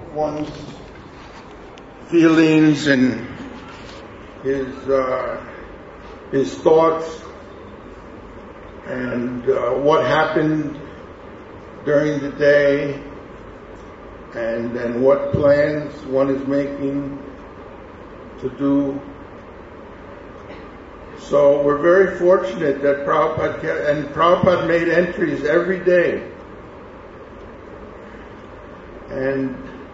one's feelings and his thoughts and what happened during the day, and then what plans one is making to do. So we're very fortunate that Prabhupada made entries every day. And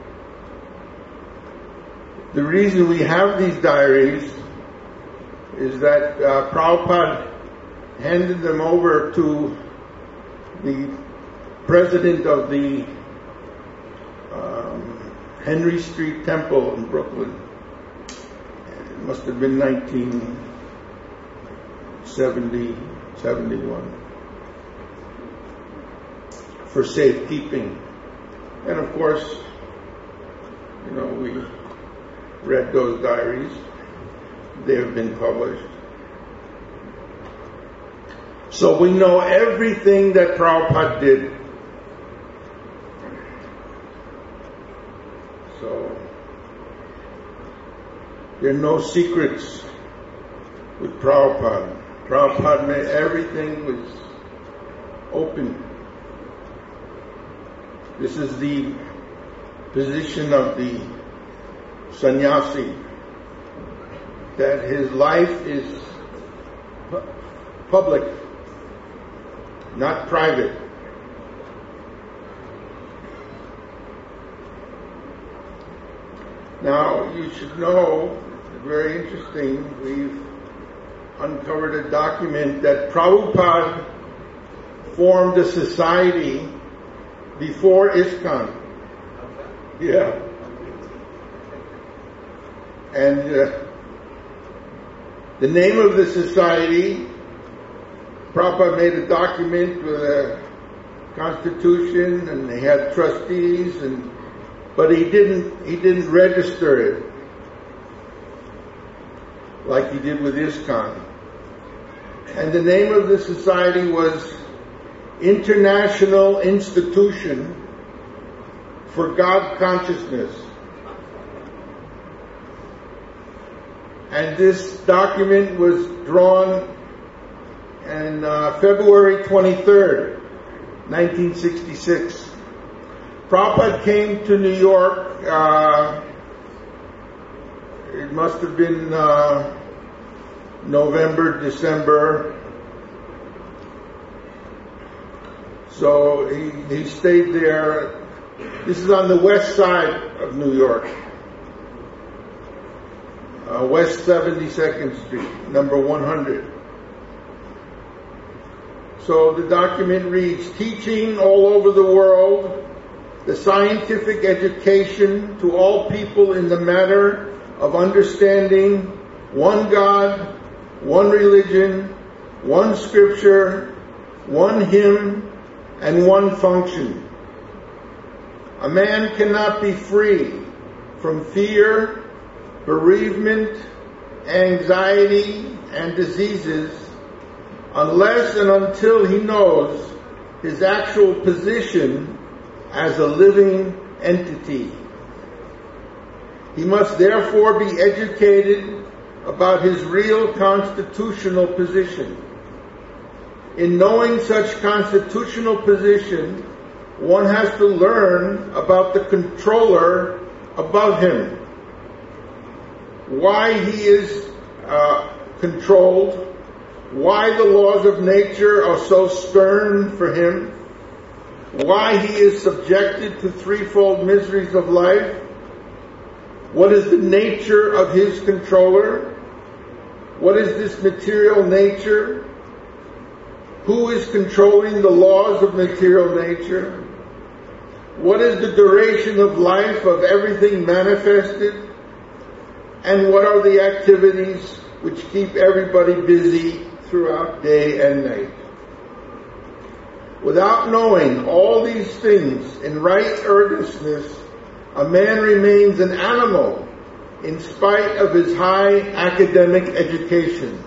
the reason we have these diaries is that Prabhupada handed them over to the president of the Henry Street Temple in Brooklyn. It must have been 1970, 71, for safekeeping. And of course, we read those diaries. They have been published. So we know everything that Prabhupada did. So there are no secrets with Prabhupada. Prabhupada made everything was open. This is the position of the sannyasi, that his life is public, not private. Now, you should know, very interesting, we've uncovered a document that Prabhupada formed a society before ISKCON. Yeah. And the name of the society, Prabhupada made a document with a constitution, and they had trustees, but he didn't register it like he did with ISKCON. And the name of the society was International Institution for God Consciousness. And this document was drawn on February 23rd, 1966. Prabhupada came to New York, it must have been November, December. So he stayed there. This is on the west side of New York. West 72nd Street, number 100. So the document reads, teaching all over the world the scientific education to all people in the matter of understanding one God, one religion, one scripture, one hymn, and one function. A man cannot be free from fear, bereavement, anxiety, and diseases unless and until he knows his actual position as a living entity. He must therefore be educated about his real constitutional position. In knowing such constitutional position, one has to learn about the controller above him, why he is controlled, why the laws of nature are so stern for him, why he is subjected to threefold miseries of life, what is the nature of his controller, what is this material nature, who is controlling the laws of material nature, what is the duration of life of everything manifested, and what are the activities which keep everybody busy throughout day and night. Without knowing all these things in right earnestness, a man remains an animal in spite of his high academic education.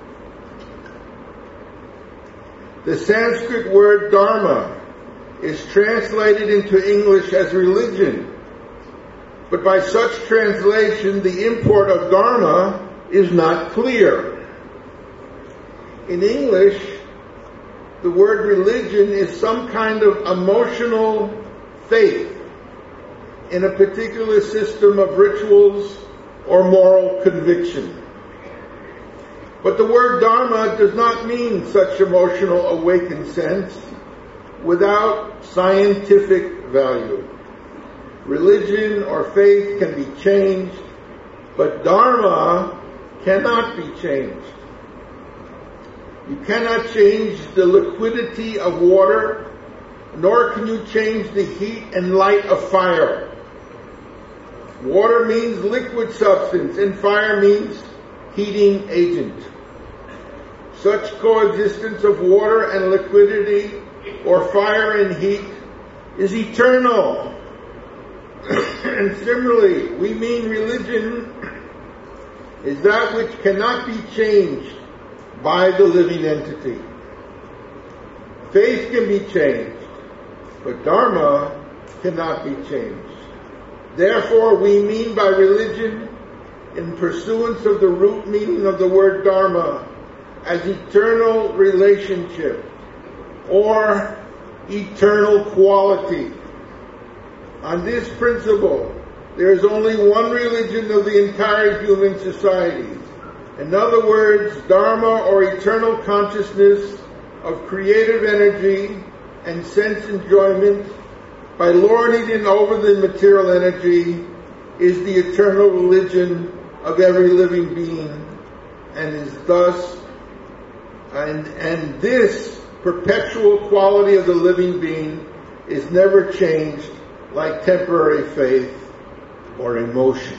The Sanskrit word dharma is translated into English as religion, But by such translation, the import of dharma is not clear. In English, the word religion is some kind of emotional faith in a particular system of rituals or moral conviction. But the word dharma does not mean such emotional awakened sense without scientific value. Religion or faith can be changed, but dharma cannot be changed. You cannot change the liquidity of water, nor can you change the heat and light of fire. Water means liquid substance, and fire means heating agent. Such coexistence of water and liquidity, or fire and heat, is eternal. And similarly, we mean religion is that which cannot be changed by the living entity. Faith can be changed, but dharma cannot be changed. Therefore, we mean by religion, in pursuance of the root meaning of the word dharma, as eternal relationship or eternal quality. On this principle, there is only one religion of the entire human society. In other words, dharma or eternal consciousness of creative energy and sense enjoyment by lording it over the material energy is the eternal religion of every living being, and is thus and this perpetual quality of the living being is never changed like temporary faith or emotion.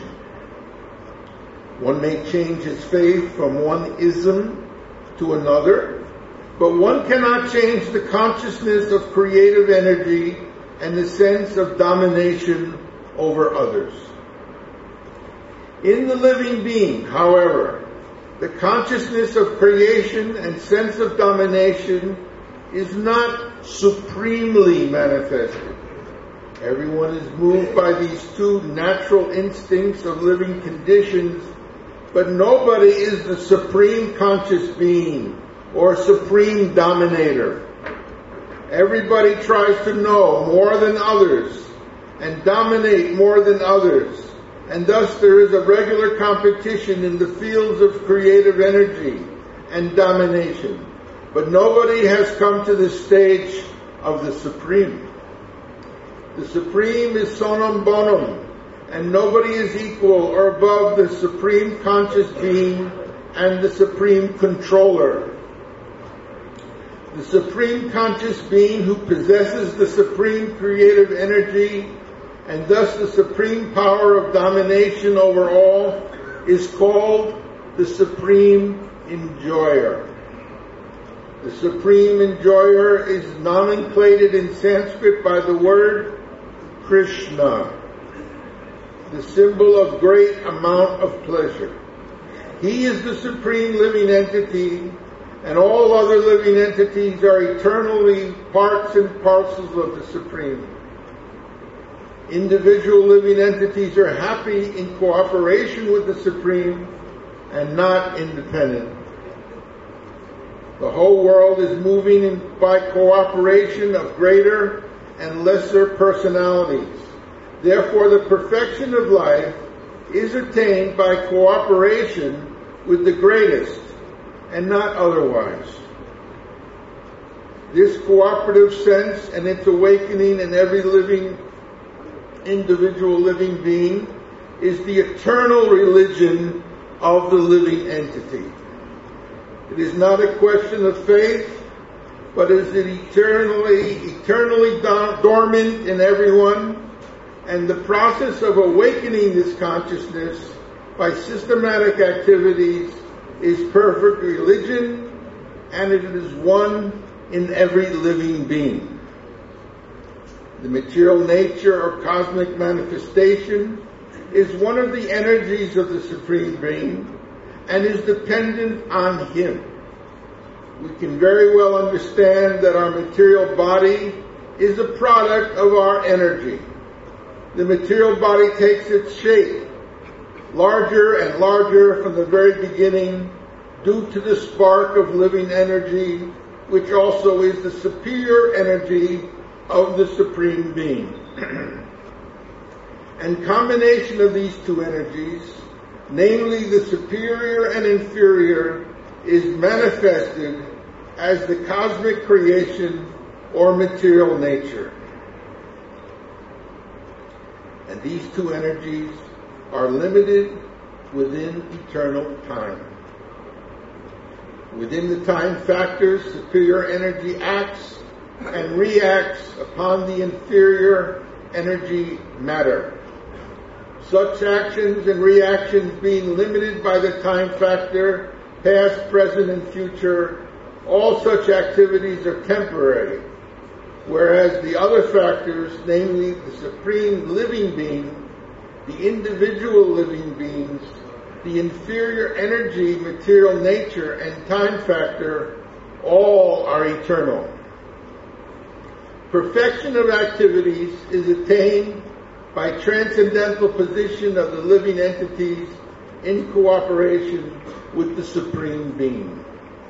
One may change his faith from one ism to another, but one cannot change the consciousness of creative energy and the sense of domination over others. In the living being, however, the consciousness of creation and sense of domination is not supremely manifested. Everyone is moved by these two natural instincts of living conditions, but nobody is the supreme conscious being or supreme dominator. Everybody tries to know more than others and dominate more than others, and thus there is a regular competition in the fields of creative energy and domination. But nobody has come to the stage of the supreme. The supreme is sonum bonum, and nobody is equal or above the supreme conscious being and the supreme controller. The supreme conscious being who possesses the supreme creative energy and thus the supreme power of domination over all is called the supreme enjoyer. The supreme enjoyer is nomenclated in Sanskrit by the word Krishna, the symbol of great amount of pleasure. He is the supreme living entity, and all other living entities are eternally parts and parcels of the supreme. Individual living entities are happy in cooperation with the supreme and not independent. The whole world is moving by cooperation of greater and lesser personalities. Therefore, the perfection of life is attained by cooperation with the greatest and not otherwise. This cooperative sense and its awakening in every individual living being is the eternal religion of the living entity. It is not a question of faith, but is it eternally dormant in everyone, and the process of awakening this consciousness by systematic activities is perfect religion, and it is one in every living being. The material nature or cosmic manifestation is one of the energies of the Supreme Being and is dependent on Him. We can very well understand that our material body is a product of our energy. the material body takes its shape, larger and larger from the very beginning, due to the spark of living energy, which also is the superior energy of the Supreme Being. And combination of these two energies, namely the superior and inferior, is manifested as the cosmic creation or material nature. And these two energies are limited within eternal time. Within the time factors, superior energy acts and reacts upon the inferior energy matter. Such actions and reactions being limited by the time factor, past, present, and future, all such activities are temporary, whereas the other factors, namely the supreme living being, the individual living beings, the inferior energy, material nature, and time factor, all are eternal. Perfection of activities is attained by transcendental position of the living entities in cooperation with the Supreme Being.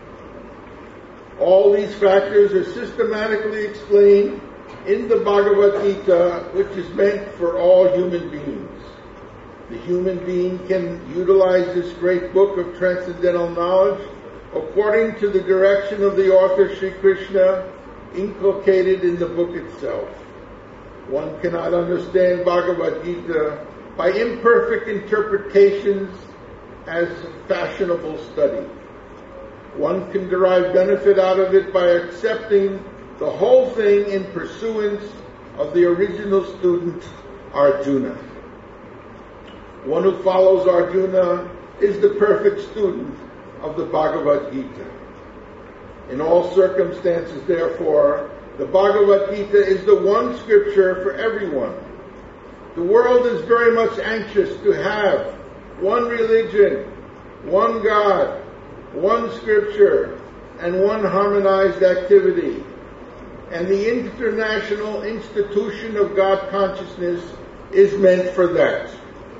All these factors are systematically explained in the Bhagavad Gita, which is meant for all human beings. The human being can utilize this great book of transcendental knowledge according to the direction of the author Sri Krishna inculcated in the book itself. One cannot understand Bhagavad Gita by imperfect interpretations as fashionable study. One can derive benefit out of it by accepting the whole thing in pursuance of the original student, Arjuna. One who follows Arjuna is the perfect student of the Bhagavad Gita. In all circumstances, therefore, the Bhagavad Gita is the one scripture for everyone. The world is very much anxious to have one religion, one God, one scripture, and one harmonized activity. And the International Institution of God Consciousness is meant for that.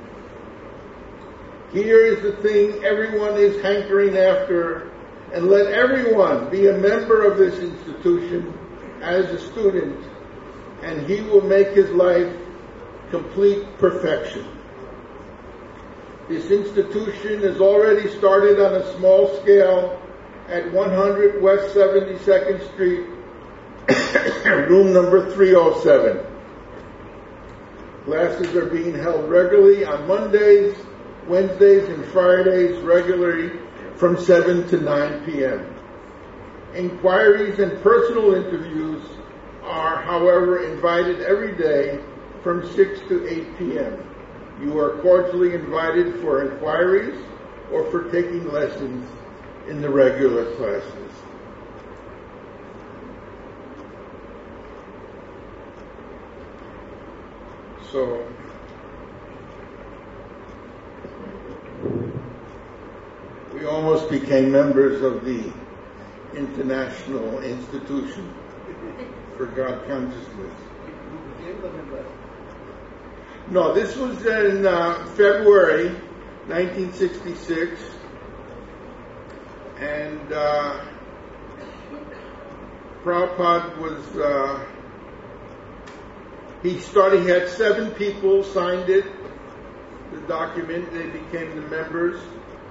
Here is the thing everyone is hankering after, and let everyone be a member of this institution as a student, and he will make his life complete perfection. This institution is already started on a small scale at 100 West 72nd Street, room number 307. Classes are being held regularly on Mondays, Wednesdays, and Fridays regularly from 7 to 9 p.m. Inquiries and personal interviews are, however, invited every day from 6 to 8 p.m. You are cordially invited for inquiries or for taking lessons in the regular classes. So, we almost became members of the International Institution for God Consciousness. No, this was in February 1966, and Prabhupada was, he had 7 people signed it, the document, they became the members.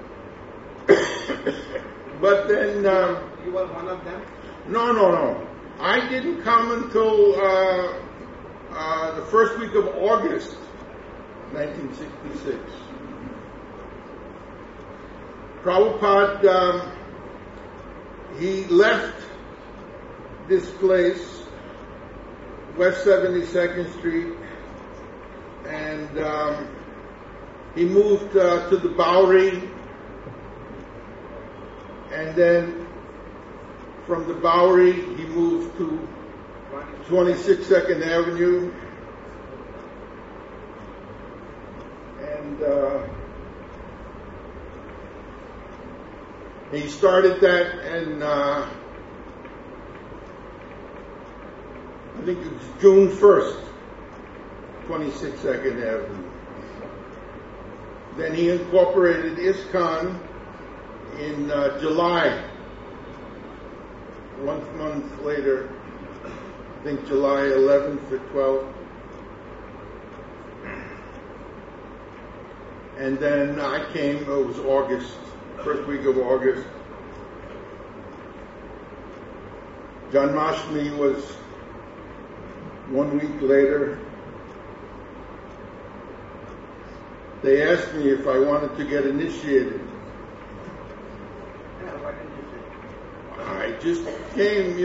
But then... you were one of them? No. I didn't come until the first week of August, 1966. Prabhupada, he left this place, West 72nd Street, and he moved to the Bowery, and then from the Bowery he moved to 26 2nd Avenue, and he started that, and I think it was June 1st, 26 Second Avenue. Then he incorporated ISKCON in July. 1 month later, I think July 11th or 12th. And then I came, it was August, first week of August. Janmashtami was 1 week later. They asked me if I wanted to get initiated. I just came,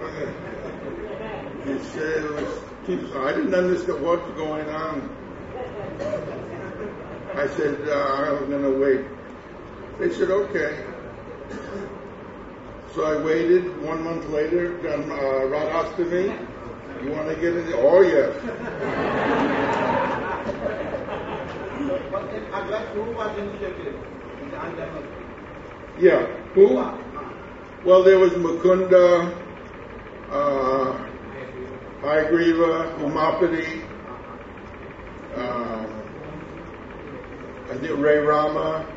He said it was, I didn't understand what was going on. I said, I'm going to wait. They said, okay. So I waited. 1 month later, Radhastami, you want to get in? Oh, yes. Who was initiated? Yeah. Who? Well, there was Mukunda, Hayagriva, Umapati, I think Ray Rama.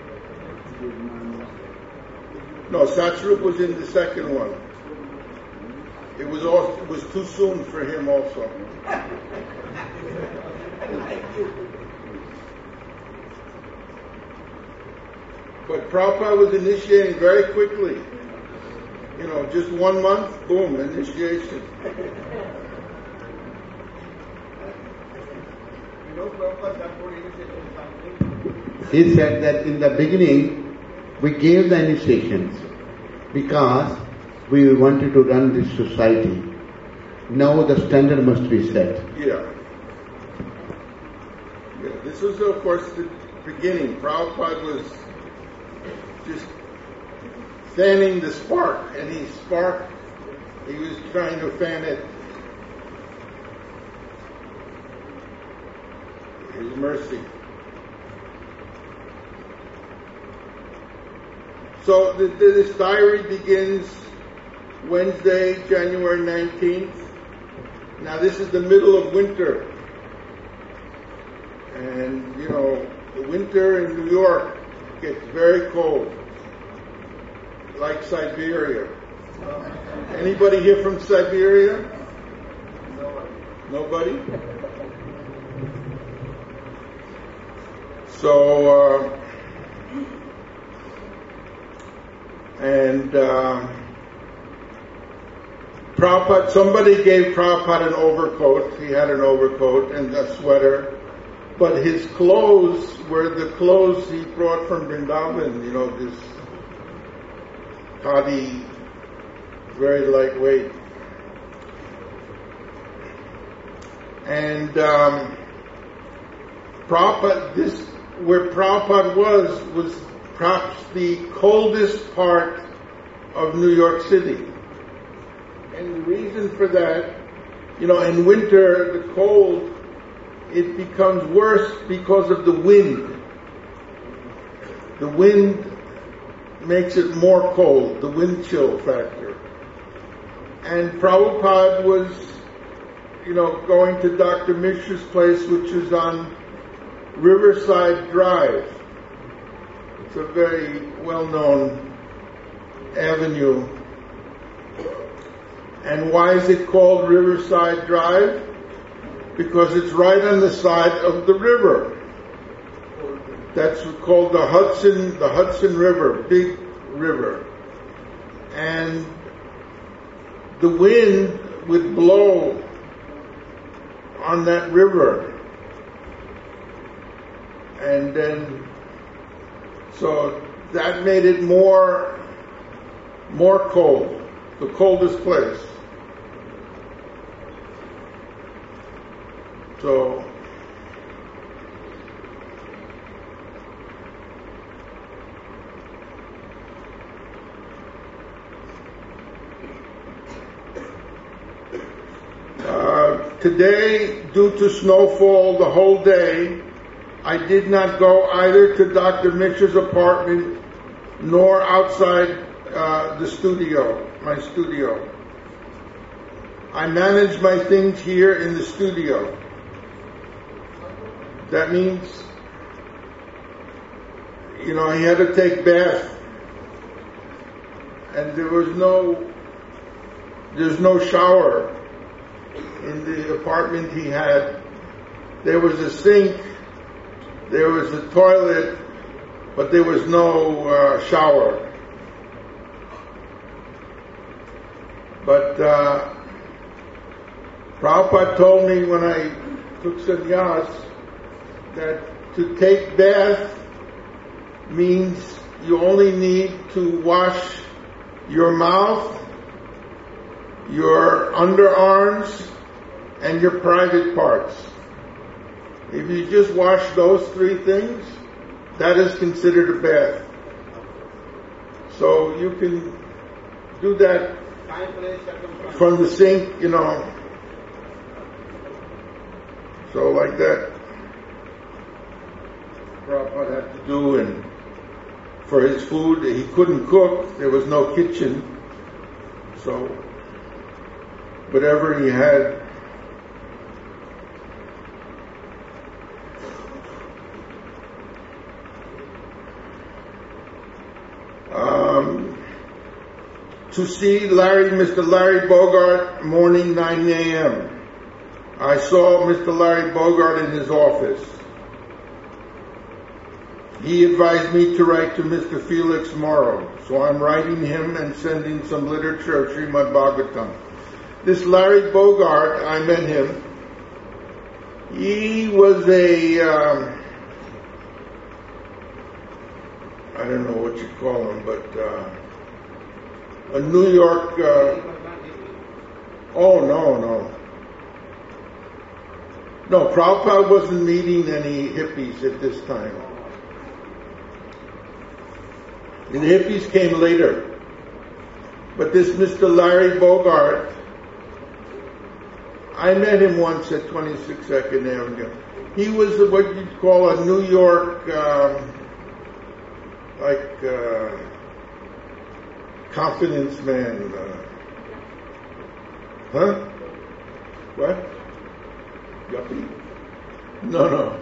No, Satsrup was in the second one. It was too soon for him also. But Prabhupada was initiating very quickly. Just 1 month, boom, initiation. He said that in the beginning, we gave the initiations because we wanted to run this society. Now the standard must be set. Yeah. This was, of course, the beginning. Prabhupada was just fanning the spark, and he was trying to fan it. His mercy. So this diary begins Wednesday, January 19th. Now this is the middle of winter. And, the winter in New York gets very cold. Like Siberia. Anybody here from Siberia? Nobody? So, Prabhupada, somebody gave Prabhupada an overcoat. He had an overcoat and a sweater. But his clothes were the clothes he brought from Vrindavan, this khadi, very lightweight. And Prabhupada, where Prabhupada was perhaps the coldest part of New York City. And the reason for that, in winter, the cold, it becomes worse because of the wind. The wind makes it more cold, the wind chill factor. And Prabhupada was, going to Dr. Mishra's place, which is on Riverside Drive. It's a very well-known avenue. And why is it called Riverside Drive? Because it's right on the side of the river. That's called the Hudson River, big river. And the wind would blow on that river. And then, so that made it more cold, the coldest place. So, today, due to snowfall the whole day, I did not go either to Dr. Mishra's apartment nor outside the studio, my studio. I manage my things here in the studio. That means, he had to take bath. And there's no shower in the apartment he had. There was a sink, there was a toilet, but there was no shower. But Prabhupada told me when I took sannyas that to take bath means you only need to wash your mouth, your underarms, and your private parts. If you just wash those three things, that is considered a bath. So you can do that from the sink, so like that. Prabhupada had to do, and for his food, he couldn't cook, there was no kitchen, so whatever he had. To see Mr. Larry Bogart, morning 9 a.m. I saw Mr. Larry Bogart in his office. He advised me to write to Mr. Felix Morrow, so I'm writing him and sending some literature of Srimad Bhagavatam. This Larry Bogart, I met him. He was I don't know what you call him, but a New York, No, Prabhupada wasn't meeting any hippies at this time. The hippies came later. But this Mr. Larry Bogart, I met him once at 26 Second Avenue. He was what you'd call a New York, confidence man. What? Yuppie? No.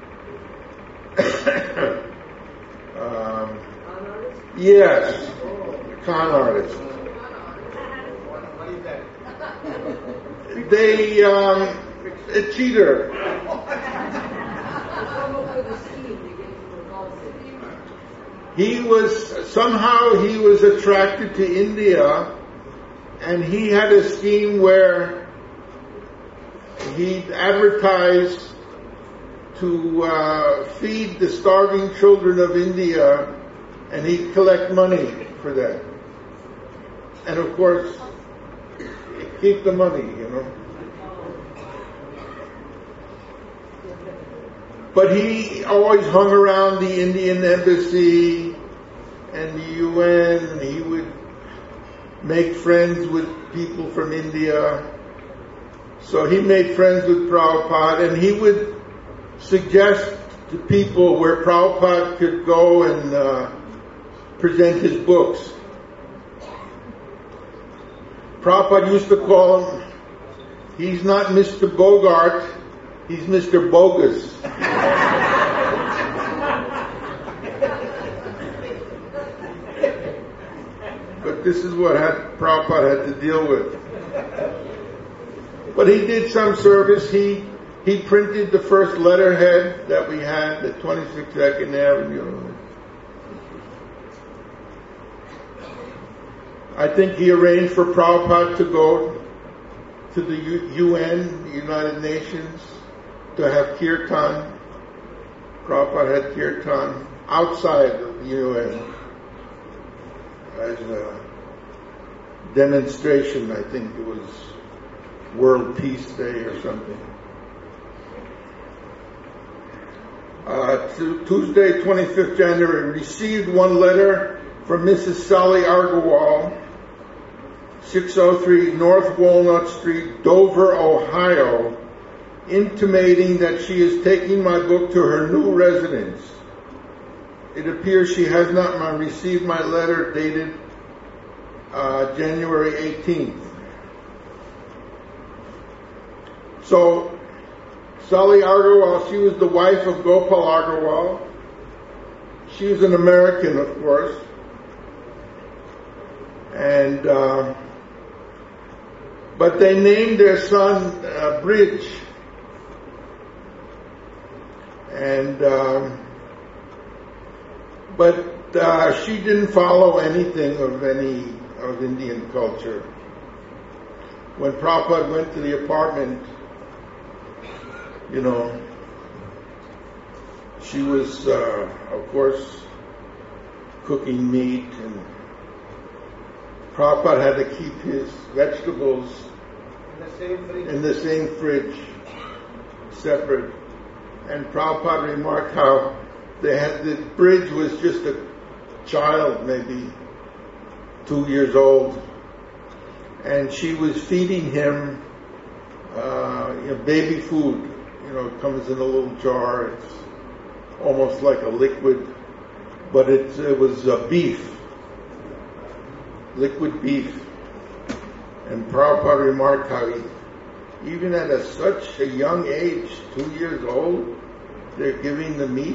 Yes. Con artist. What is that? A cheater. He was attracted to India, and he had a scheme where he'd advertise to feed the starving children of India, and he'd collect money for that. And of course, keep the money, But he always hung around the Indian embassy and the UN, and he would make friends with people from India. So he made friends with Prabhupada, and he would suggest to people where Prabhupada could go and present his books. Prabhupada used to call him, he's not Mr. Bogart, he's Mr. Bogus. But this is what Prabhupada had to deal with. But he did some service. He printed the first letterhead that we had at 26 Second Avenue. I think he arranged for Prabhupada to go to the UN, the United Nations, to have kirtan. Prabhupada had kirtan outside of the UN as a demonstration. I think it was World Peace Day or something. Tuesday, 25th January, received one letter from Mrs. Sally Agarwal, 603 North Walnut Street, Dover, Ohio, intimating that she is taking my book to her new residence. It appears she has not received my letter dated January 18th. So Sally Agarwal, she was the wife of Gopal Agarwal. She was an American, of course. And, but they named their son Bridge. And, but she didn't follow anything of Indian culture. When Prabhupada went to the apartment, she was, of course, cooking meat, and Prabhupada had to keep his vegetables in the same fridge, separate. And Prabhupada remarked how the Bridge was just a child, maybe 2 years old, and she was feeding him baby food. It comes in a little jar. It's almost like a liquid, but it was beef, liquid beef. And Prabhupada remarked how even at such a young age, 2 years old, they're giving the meat.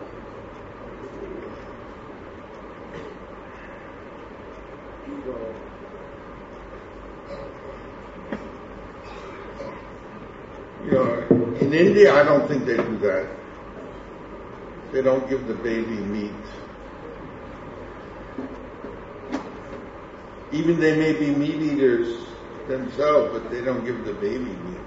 In India, I don't think they do that. They don't give the baby meat. Even they may be meat eaters themselves, but they don't give the baby meat.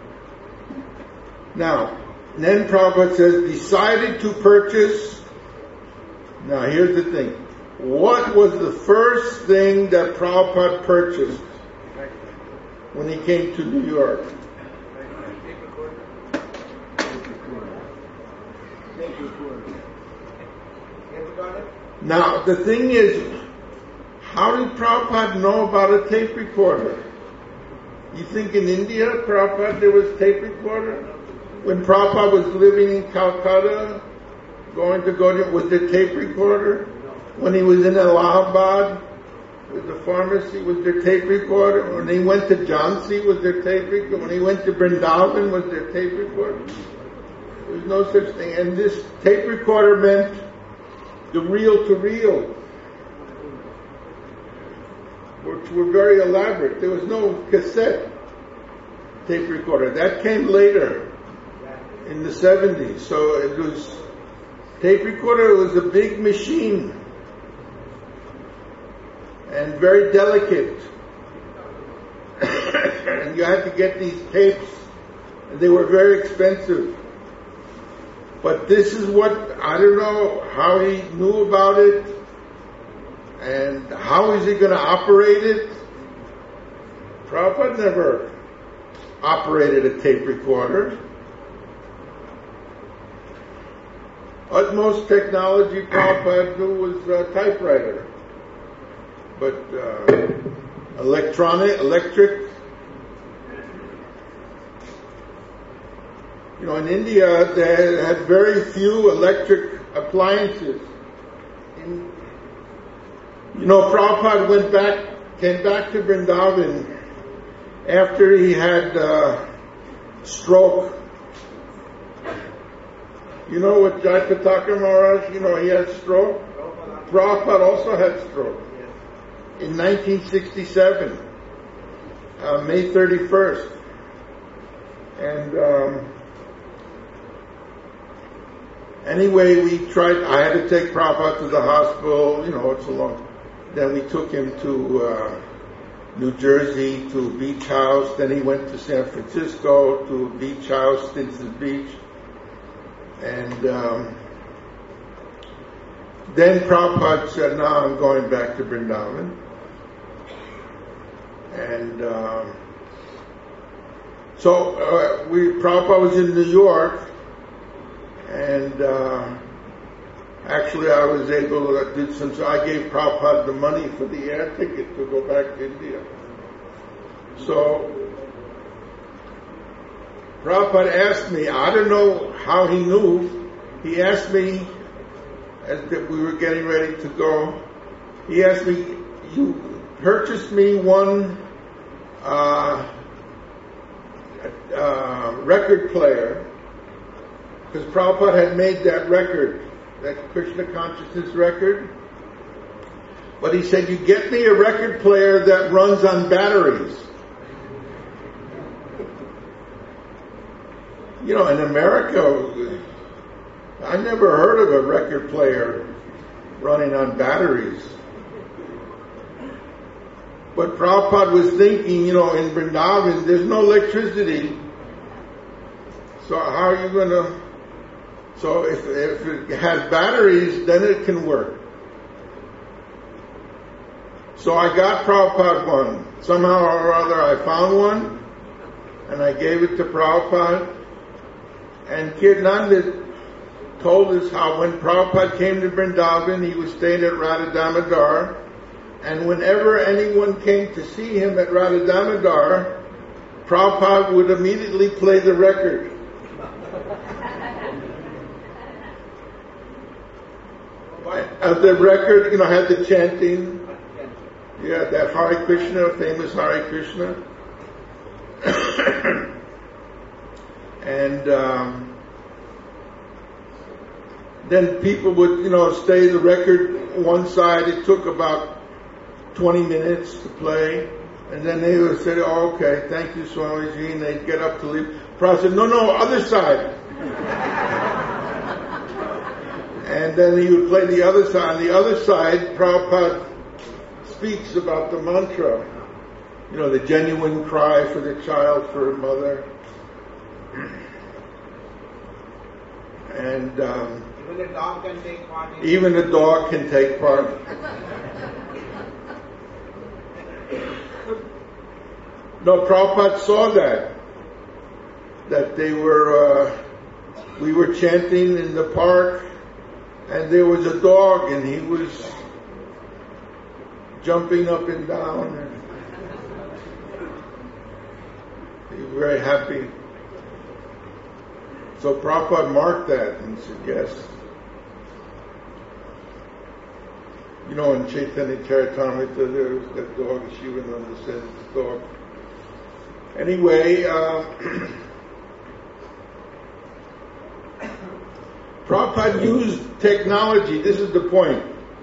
Now, then Prabhupada says, decided to purchase. Now, here's the thing. What was the first thing that Prabhupada purchased when he came to New York? Now, the thing is, how did Prabhupada know about a tape recorder? You think in India, Prabhupada, there was tape recorder? When Prabhupada was living in Calcutta, was there tape recorder? When he was in Allahabad, with the pharmacy, was there tape recorder? When he went to Jhansi, was there tape recorder? When he went to Vrindavan, was there tape recorder? There was no such thing. And this tape recorder meant the reel-to-reel, which were very elaborate. There was no cassette tape recorder. That came later, in the 70s. So it was, tape recorder was a big machine, and very delicate. And you had to get these tapes, and they were very expensive. But this is what, I don't know how he knew about it, and how is he going to operate it? Prabhupada never operated a tape recorder. Utmost technology Prabhupada knew was a typewriter. But electric. In India, they had very few electric appliances. Prabhupada came back to Vrindavan after he had stroke. You know what Jayapataka Maharaj, he had stroke? Prabhupada also had stroke. In 1967, May 31st. And anyway, I had to take Prabhupada to the hospital, it's a long. Then we took him to New Jersey, to a beach house. Then he went to San Francisco, to a beach house, Stinson Beach. And then Prabhupada said, now I'm going back to Vrindavan. And so Prabhupada was in New York, and actually I was able to do so I gave Prabhupada the money for the air ticket to go back to India. So Prabhupada asked me, I don't know how he knew, he asked me, as we were getting ready to go, he asked me, you purchased me one record player because Prabhupada had made that record, that Krishna consciousness record. But he said, you get me a record player that runs on batteries. You know, in America, I never heard of a record player running on batteries. But Prabhupada was thinking, you know, in Vrindavan, there's no electricity. So how are you going to... So if it has batteries, then it can work. So I got Prabhupada one. Somehow or other I found one, and I gave it to Prabhupada. And Kirtananda told us how when Prabhupada came to Vrindavan, he was staying at Radha Damodar, and whenever anyone came to see him at Radha Damodar, Prabhupada would immediately play the record. The record, you know, had the chanting. Yeah, that Hare Krishna, famous Hare Krishna. And then people would, you know, stay the record one side. It took about 20 minutes to play. And then they would say, oh, okay, thank you, Swamiji. And they'd get up to leave. Prabhupada said, no, other side. And then he would play the other side. On the other side, Prabhupada speaks about the mantra. You know, the genuine cry for the child, for a mother. And even a dog can take part. Even a dog can take part. No, Prabhupada saw that they were, we were chanting in the park, and there was a dog, and he was jumping up and down, and he was very happy. So Prabhupada marked that and said, yes. You know, in Chaitanya Charitamrita, there was that dog, Shivananda said, it's a dog. Anyway, Prabhupada used technology, this is the point.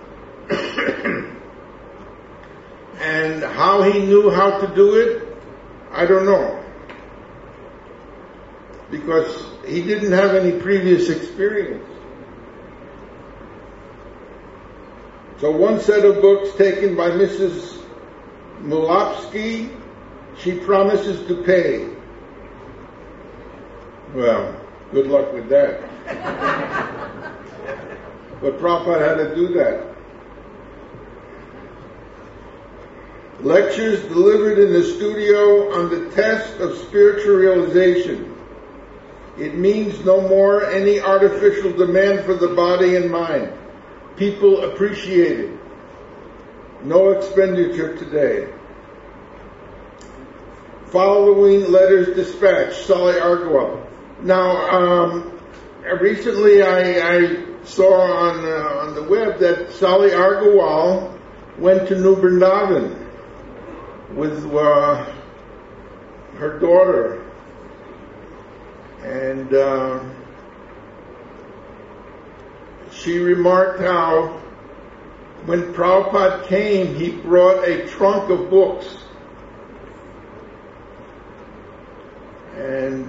And how he knew how to do it, I don't know. Because he didn't have any previous experience. So one set of books taken by Mrs. Mulopsky, she promises to pay. Well, good luck with that. But Prabhupada had to do that. Lectures delivered in the studio on the test of spiritual realization. It means no more any artificial demand for the body and mind. People appreciate it. No expenditure today. Following letters dispatched, Sali Argawal. Now, recently I saw on the web that Sali Argawal went to New Vrindavan with her daughter. And she remarked how when Prabhupada came, he brought a trunk of books. And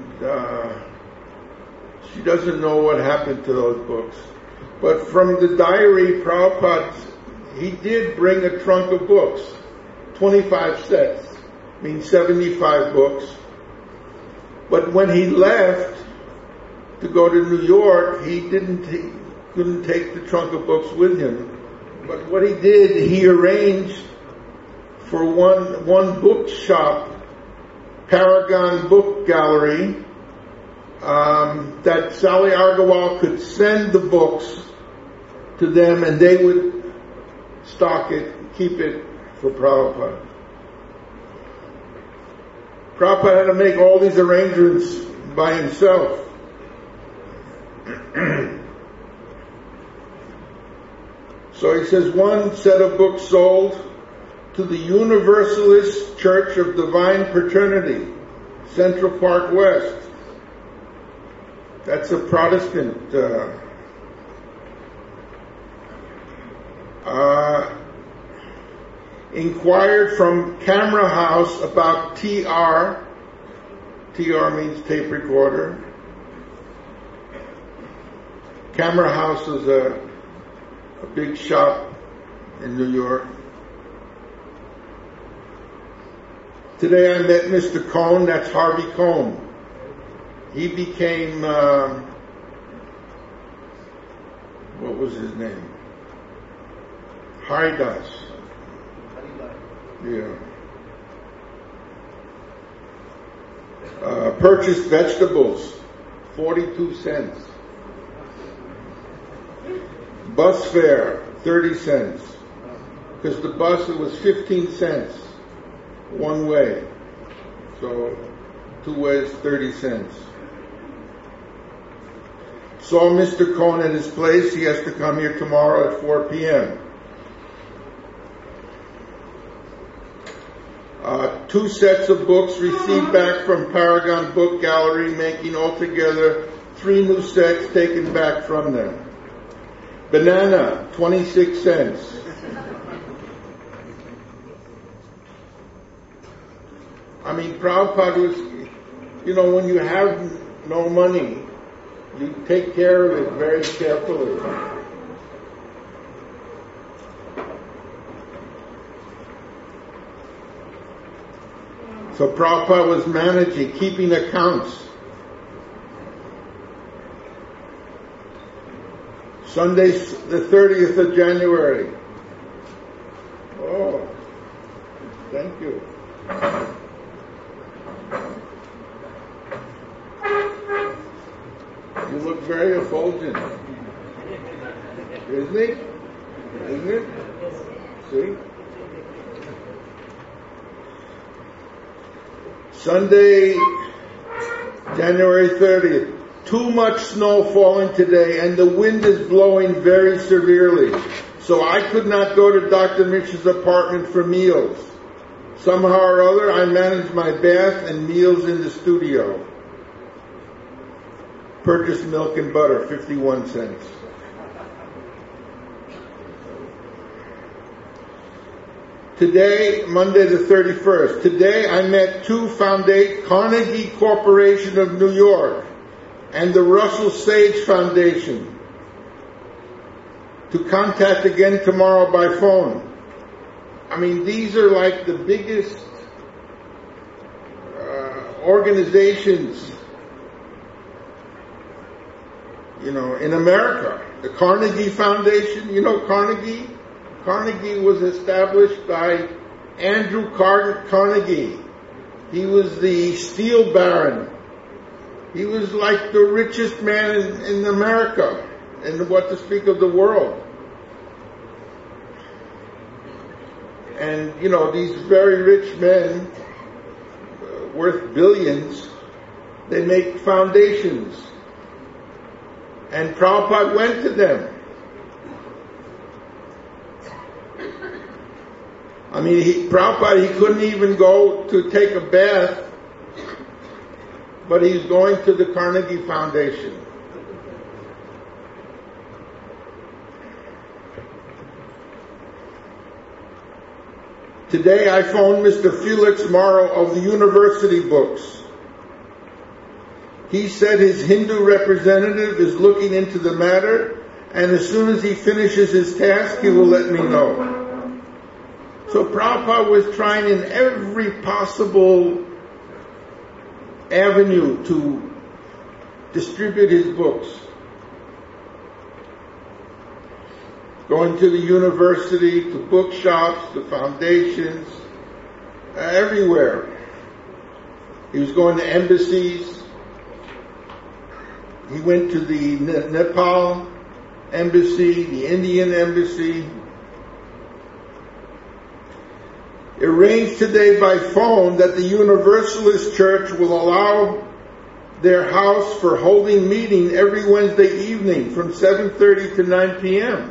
she doesn't know what happened to those books. But from the diary, Prabhupada, he did bring a trunk of books, 25 sets, means 75 books. But when he left to go to New York, he couldn't take the trunk of books with him. But what he did, he arranged for one bookshop, Paragon Book Gallery, that Sali Argawal could send the books to them, and they would stock it, keep it for Prabhupada. Prabhupada had to make all these arrangements by himself. So he says, one set of books sold to the Universalist Church of Divine Paternity, Central Park West. That's a Protestant. Inquired from Camera House about TR. TR means tape recorder. Camera House is a big shop in New York. Today I met Mr. Cohn, that's Harvey Cohn. He became, what was his name? Haridas. Yeah. Purchased vegetables, 42 cents. Bus fare, 30 cents. Because the bus, it was 15 cents one way. So 2 ways, 30 cents. Saw Mr. Cohn at his place. He has to come here tomorrow at 4 p.m. 2 sets of books received back from Paragon Book Gallery, making altogether 3 new sets taken back from them. Banana, 26 cents. I mean, Prabhupada was, when you have no money, you take care of it very carefully. So Prabhupada was managing, keeping accounts. Sunday, the 30th of January. Oh, thank you. You look very effulgent. Isn't it? Isn't it? See? Sunday, January 30th. Too much snow falling today and the wind is blowing very severely. So I could not go to Dr. Mishra's apartment for meals. Somehow or other I managed my bath and meals in the studio. Purchased milk and butter, 51 cents. Today, Monday the 31st. Today I met 2 Carnegie Corporation of New York and the Russell Sage Foundation to contact again tomorrow by phone. I mean, these are like the biggest organizations, in America. The Carnegie Foundation, Carnegie? Carnegie was established by Andrew Carnegie. He was the steel baron. He was like the richest man in America, and what to speak of the world. And, these very rich men, worth billions, they make foundations. And Prabhupada went to them. I mean, Prabhupada, he couldn't even go to take a bath, but he's going to the Carnegie Foundation. Today I phoned Mr. Felix Morrow of the University Books. He said his Hindu representative is looking into the matter, and as soon as he finishes his task, he will let me know. So Prabhupada was trying in every possible avenue to distribute his books. Going to the university, to bookshops, to foundations, everywhere. He was going to embassies. He went to the Nepal embassy, the Indian embassy. Arranged today by phone that the Universalist Church will allow their house for holding meeting every Wednesday evening from 7:30 to 9 p.m.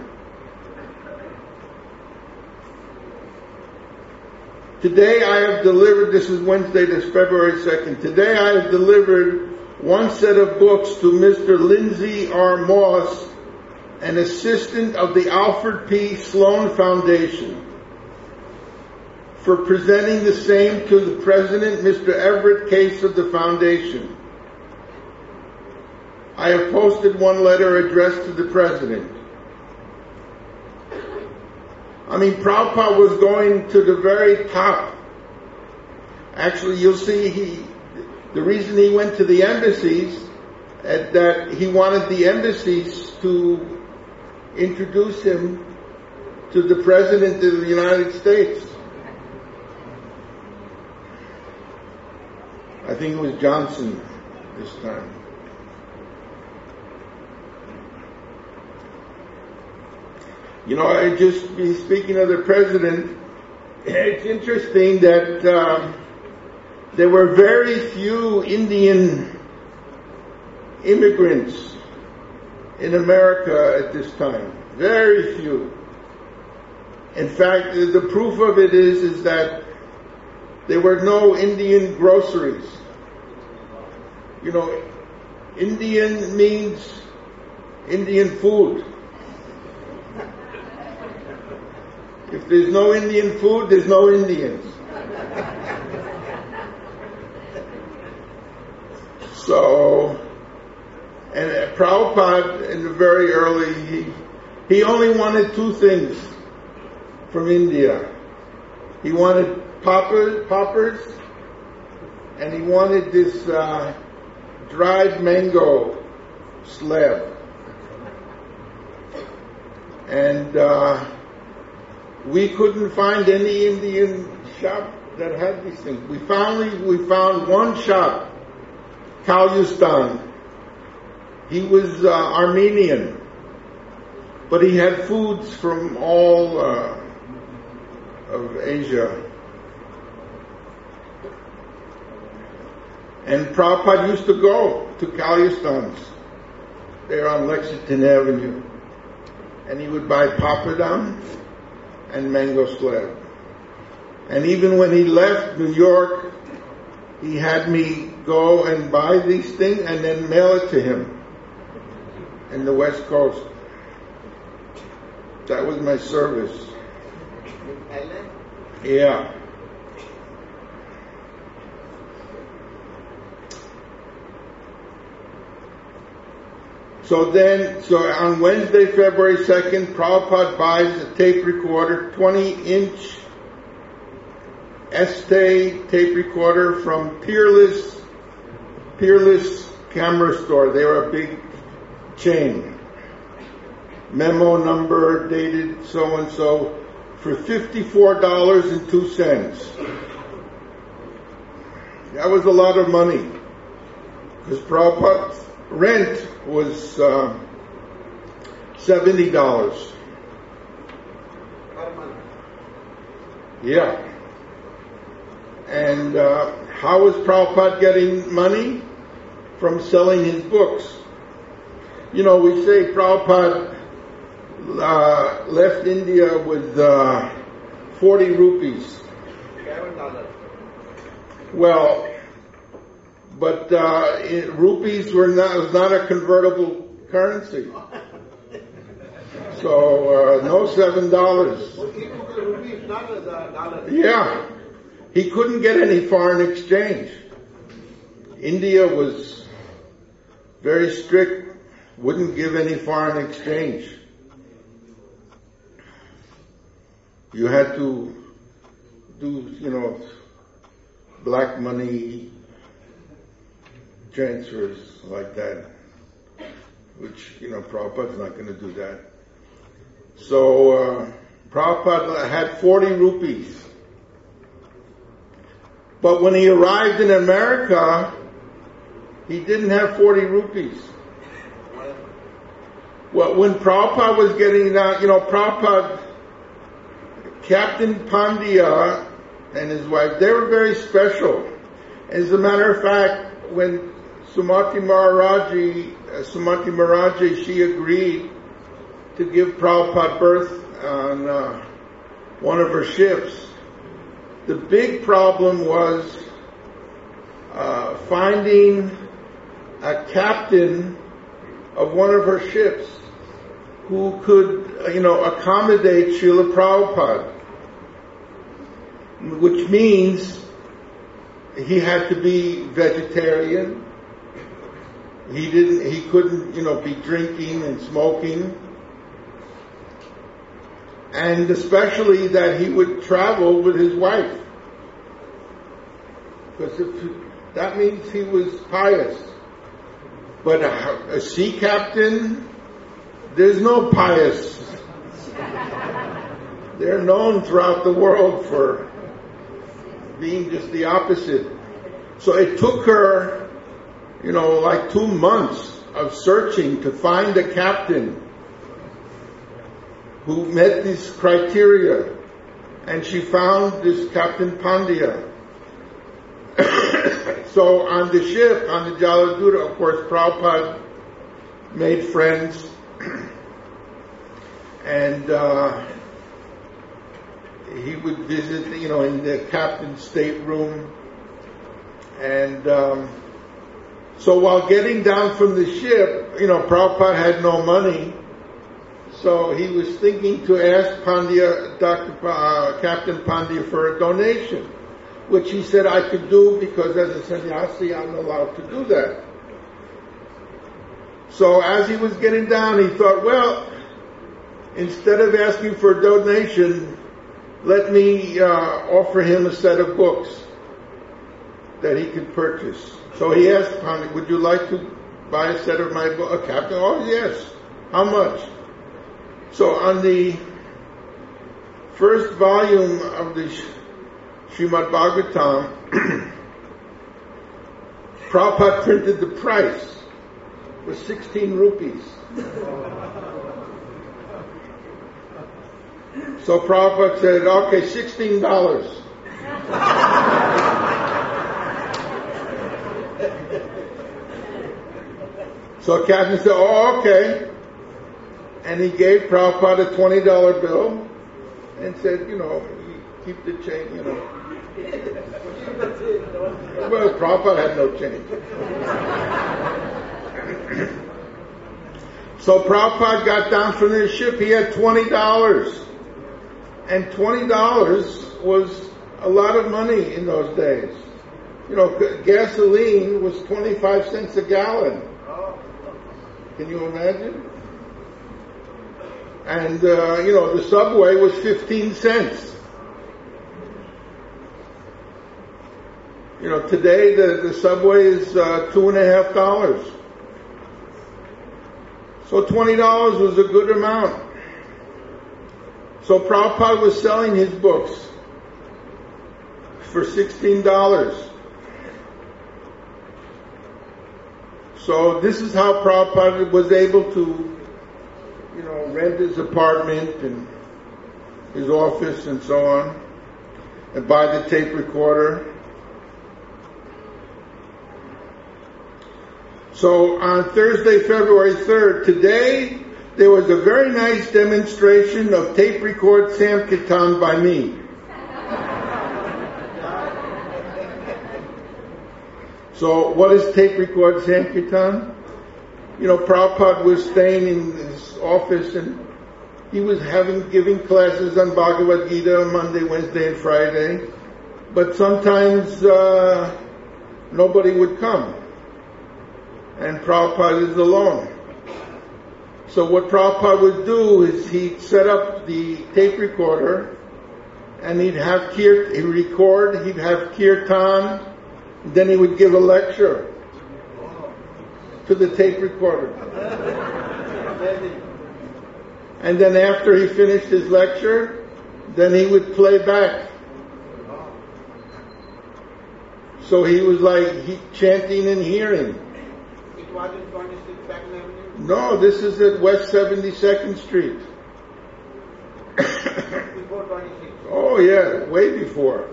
Today I have delivered, this is Wednesday, this is February 2nd. Today I have delivered one set of books to Mr. Lindsay R. Moss, an assistant of the Alfred P. Sloan Foundation, for presenting the same to the president, Mr. Everett Case of the foundation. I have posted one letter addressed to the president. I mean, Prabhupada was going to the very top. Actually, you'll see the reason he went to the embassies, that he wanted the embassies to introduce him to the President of the United States. I think it was Johnson this time. You know, I just be speaking of the President. It's interesting that there were very few Indian immigrants in America at this time. Very few. In fact, the proof of it is that there were no Indian groceries. You know, Indian means Indian food. If there's no Indian food, there's no Indians. So, and Prabhupada, in the very early, he only wanted two things from India. He wanted poppers, and he wanted this dried mango slab. And we couldn't find any Indian shop that had these things. We found one shop, Kalyustan. He was Armenian, but he had foods from all of Asia. And Prabhupada used to go to Kalyustan's. They're on Lexington Avenue. And he would buy papadam and mango slab. And even when he left New York, he had me go and buy these things and then mail it to him in the West Coast. That was my service. Yeah. So on Wednesday, February 2nd, Prabhupada buys a tape recorder, 20-inch Este tape recorder from Peerless Camera Store. They were a big chain. Memo number dated so-and-so for $54.02. That was a lot of money, because Prabhupada's rent was $70. Yeah. And how was Prabhupada getting money? From selling his books. You know, we say Prabhupada left India with 40 rupees. Well, but rupees was not a convertible currency. So no $7. Yeah, he couldn't get any foreign exchange. India was very strict, wouldn't give any foreign exchange. You had to do, black money transfers like that, which, Prabhupada's not going to do that. So, Prabhupada had 40 rupees. But when he arrived in America, he didn't have 40 rupees. Well, when Prabhupada was getting out, Prabhupada, Captain Pandya and his wife, they were very special. As a matter of fact, when Sumati Maharaji, she agreed to give Prabhupada birth on one of her ships. The big problem was finding a captain of one of her ships who could, accommodate Srila Prabhupada, which means he had to be vegetarian. He couldn't, be drinking and smoking. And especially that he would travel with his wife. Because that means he was pious. But a sea captain, there's no pious. They're known throughout the world for being just the opposite. So it took her, like 2 months of searching to find a captain who met this criteria. And she found this Captain Pandya. So on the ship, on the Jaladhura, of course, Prabhupada made friends. And he would visit, in the captain's stateroom. And so while getting down from the ship, Prabhupada had no money. So he was thinking to ask Captain Pandya for a donation, which he said I could do because as a sannyasi I'm allowed to do that. So as he was getting down, he thought, well, instead of asking for a donation, let me offer him a set of books that he could purchase. So he asked Pandya, would you like to buy a set of my books? Captain, oh yes. How much? So on the first volume of the Srimad Bhagavatam, Prabhupada printed the price was 16 rupees. So Prabhupada said, okay, $16. So Captain said, oh, okay. And he gave Prabhupada a $20 bill and said, keep the change, Well, Prabhupada had no change. So Prabhupada got down from the ship, he had $20. And $20 was a lot of money in those days. Gasoline was 25 cents a gallon. Can you imagine? And, the subway was 15 cents. Today the subway is $2.50. So $20 was a good amount. So Prabhupada was selling his books for $16. So this is how Prabhupada was able to, rent his apartment and his office and so on, and buy the tape recorder. So on Thursday, February 3rd, today, there was a very nice demonstration of tape record Sankirtan by me. So what is tape record Sankirtan? Prabhupada was staying in his office and he was giving classes on Bhagavad Gita Monday, Wednesday, and Friday. But sometimes nobody would come. And Prabhupada is alone. So what Prabhupada would do is he'd set up the tape recorder and he'd have he'd have kirtan, then he would give a lecture to the tape recorder. And then after he finished his lecture, then he would play back. So he was chanting and hearing. It was in 26 Second Avenue? No, this is at West 72nd Street. Before 26? Oh yeah, way before.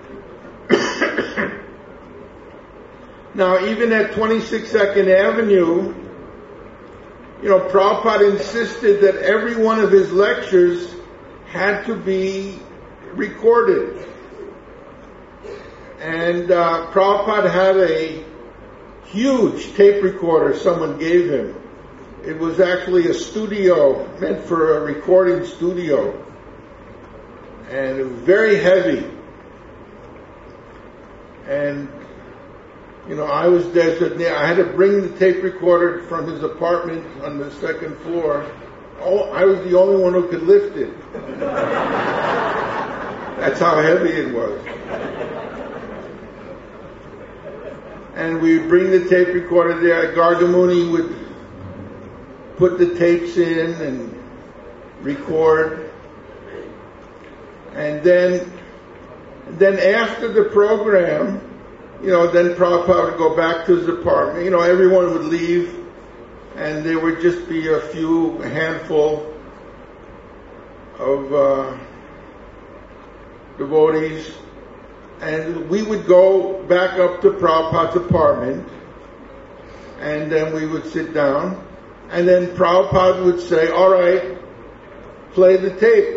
Now, even at 26 Second Avenue, Prabhupada insisted that every one of his lectures had to be recorded. And Prabhupada had huge tape recorder someone gave him. It was actually a studio, meant for a recording studio. And it was very heavy. And, I was designated. I had to bring the tape recorder from his apartment on the second floor. I was the only one who could lift it. That's how heavy it was. And we would bring the tape recorder there. Gargamuni would put the tapes in and record. And then after the program, then Prabhupada would go back to his apartment. Everyone would leave, and there would just be a handful of devotees, and we would go back up to Prabhupada's apartment, and then we would sit down, and then Prabhupada would say, "All right, play the tape."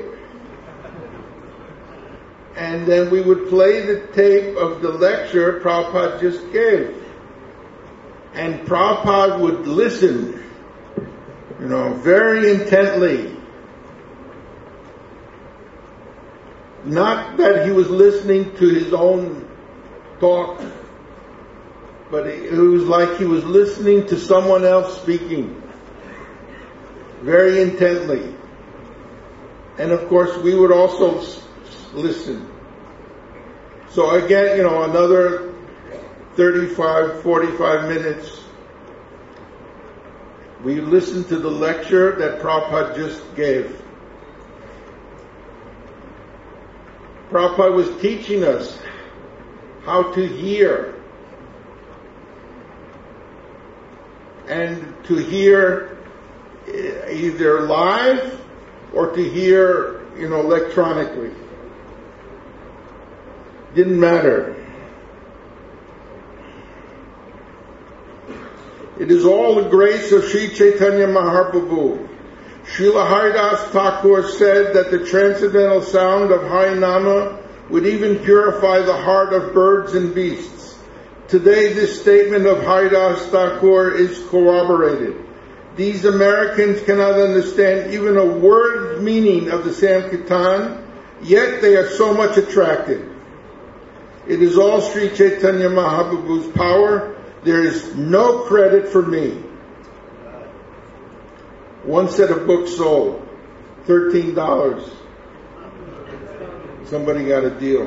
And then we would play the tape of the lecture Prabhupada just gave. And Prabhupada would listen, very intently. Not that he was listening to his own talk, but it was like he was listening to someone else speaking. Very intently. And of course we would also listen. So again, another 35, 45 minutes. We listened to the lecture that Prabhupada just gave. Prabhupada was teaching us how to hear. And to hear either live or to hear, electronically. Didn't matter. It is all the grace of Sri Chaitanya Mahaprabhu. Srila Haridas Thakur said that the transcendental sound of Harinama would even purify the heart of birds and beasts. Today this statement of Haridas Thakur is corroborated. These Americans cannot understand even a word meaning of the Sankirtan, yet they are so much attracted. It is all Sri Chaitanya Mahaprabhu's power. There is no credit for me. One set of books sold, $13. Somebody got a deal.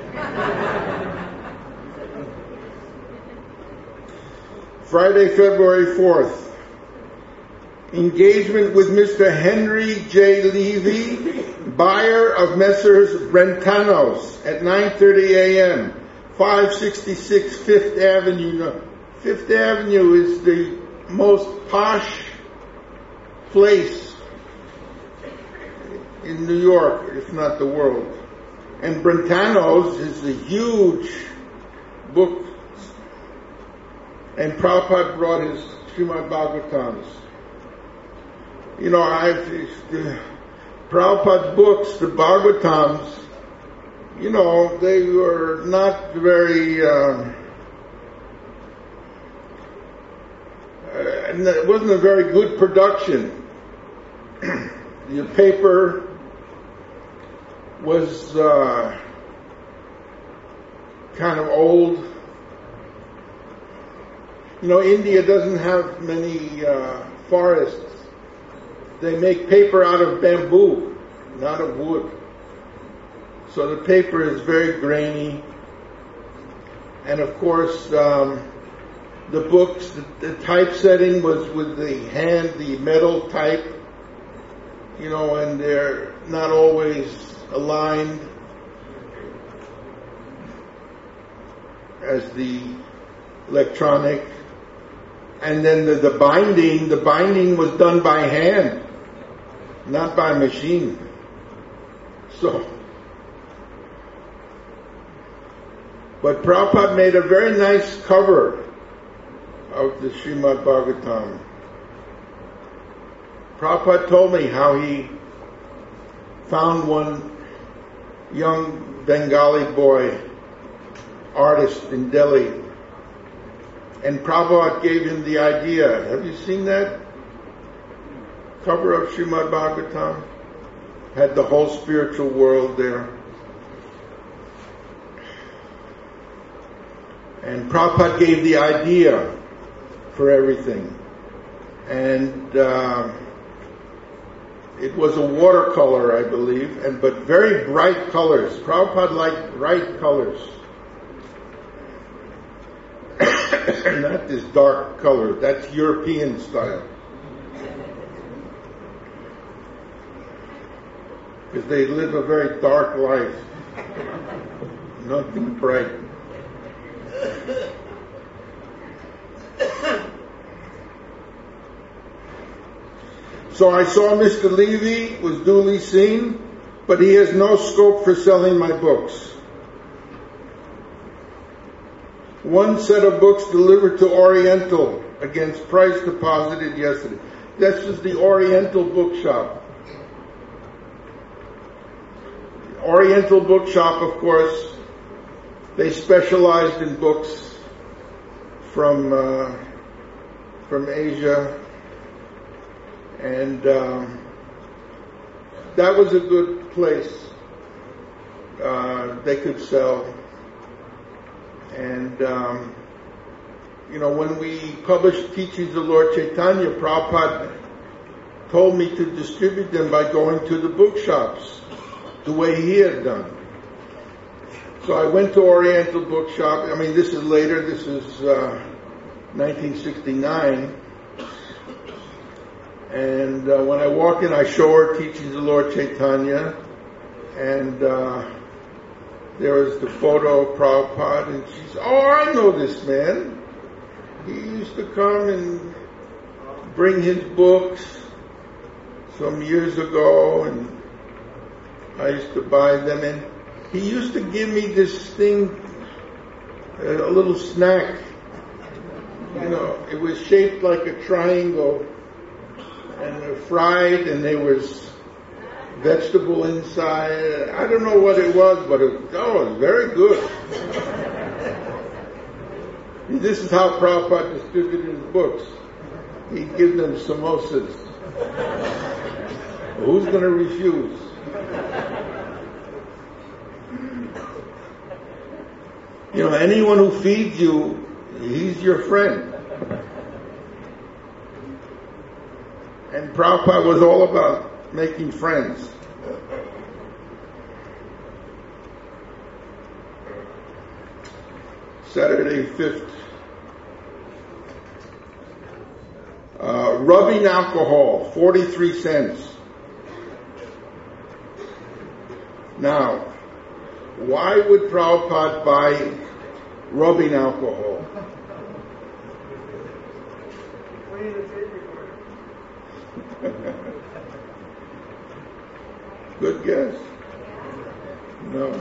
Friday, February 4th. Engagement with Mr. Henry J. Levy, buyer of Messrs. Brentanos at 9:30 a.m., 566 Fifth Avenue. Fifth Avenue is the most posh place in New York, if not the world. And Brentanos is a huge book. And Prabhupada brought his Srimad Bhagavatams. Prabhupada's books, the Bhagavatams, they were not very, it wasn't a very good production. The paper was kind of old. India doesn't have many forests. They make paper out of bamboo, not of wood. So the paper is very grainy. And of course, the books, the typesetting was with the metal type, and they're not always aligned as the electronic. And then the binding was done by hand, not by machine. But Prabhupada made a very nice cover of the Srimad Bhagavatam. Prabhupada told me how he found one young Bengali boy, artist in Delhi, And Prabhupada gave him the idea. Have you seen that? Cover of Srimad Bhagavatam. Had the whole spiritual world there. And Prabhupada gave the idea for everything. And it was a watercolor, I believe, but very bright colors. Prabhupada liked bright colors. Not this dark color. That's European style. Because they live a very dark life. Nothing bright. So I saw Mr. Levy was duly seen, but he has no scope for selling my books. One set of books delivered to Oriental against price deposited yesterday. This is the Oriental Bookshop. Oriental Bookshop, of course, they specialized in books from Asia, and that was a good place. They could sell. And, when we published Teachings of Lord Chaitanya, Prabhupada told me to distribute them by going to the bookshops, the way he had done. So I went to Oriental Bookshop. I mean, this is later. This is 1969. And when I walk in, I show her Teachings of Lord Chaitanya. And there was the photo of Prabhupada. And she said, "Oh, I know this man. He used to come and bring his books some years ago. And I used to buy them. And he used to give me this thing, a little snack. It was shaped like a triangle and fried, and there was vegetable inside. I don't know what it was, but it was very good." This is how Prabhupada distributed his books. He'd give them samosas. Who's going to refuse? Anyone who feeds you, he's your friend. And Prabhupada was all about making friends. Saturday 5th. Rubbing alcohol, 43 cents. Now, why would Prabhupada buy rubbing alcohol? Good guess. No.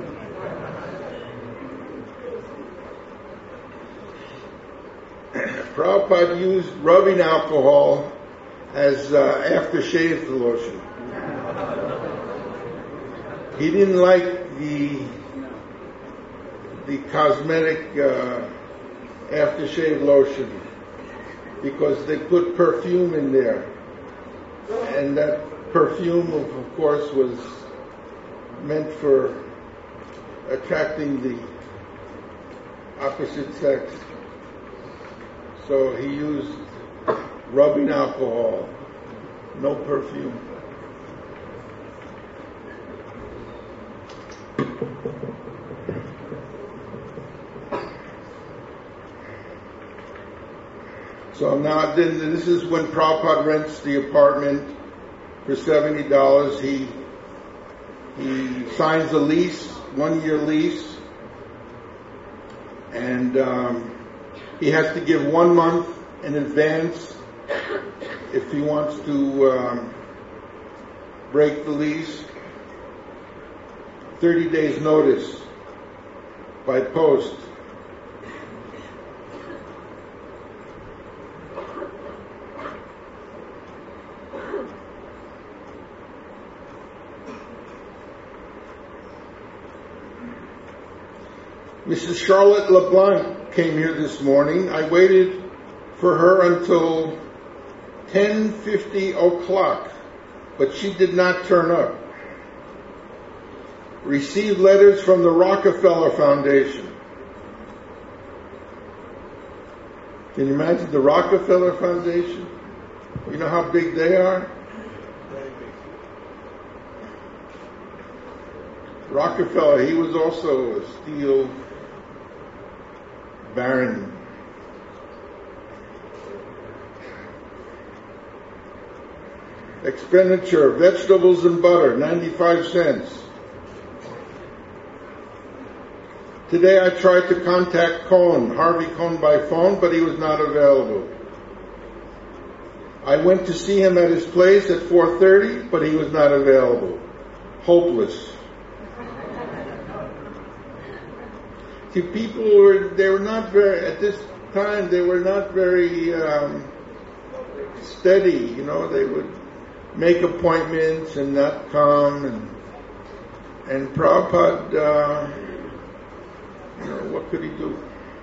Prabhupada used rubbing alcohol as aftershave lotion. He didn't like the cosmetic aftershave lotion because they put perfume in there, and that perfume, of course, was meant for attracting the opposite sex. So he used rubbing alcohol, no perfume. So now then, this is when Prabhupada rents the apartment for $70. He signs a lease, 1-year lease, and he has to give 1 month in advance if he wants to break the lease. 30 days notice by post. Mrs. Charlotte LeBlanc came here this morning. I waited for her until 10:50 o'clock, but she did not turn up. Received letters from the Rockefeller Foundation. Can you imagine the Rockefeller Foundation? You know how big they are? Rockefeller, he was also a steel baron. Expenditure, vegetables and butter, 95 cents. Today I tried to contact Harvey Cohn by phone, but he was not available. I went to see him at his place at 4:30, but he was not available. Hopeless. See, people were not very, at this time, they were not very steady, they would make appointments and not come, and Prabhupada, what could he do?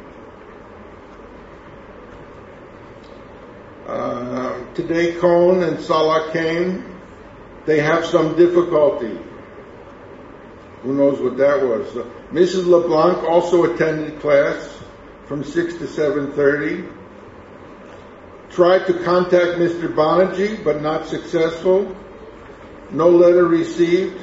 Today Cohn and Salah came. They have some difficulty. Who knows what that was? Mrs. LeBlanc also attended class from 6 to 7:30. Tried to contact Mr. Banerjee, but not successful. No letter received.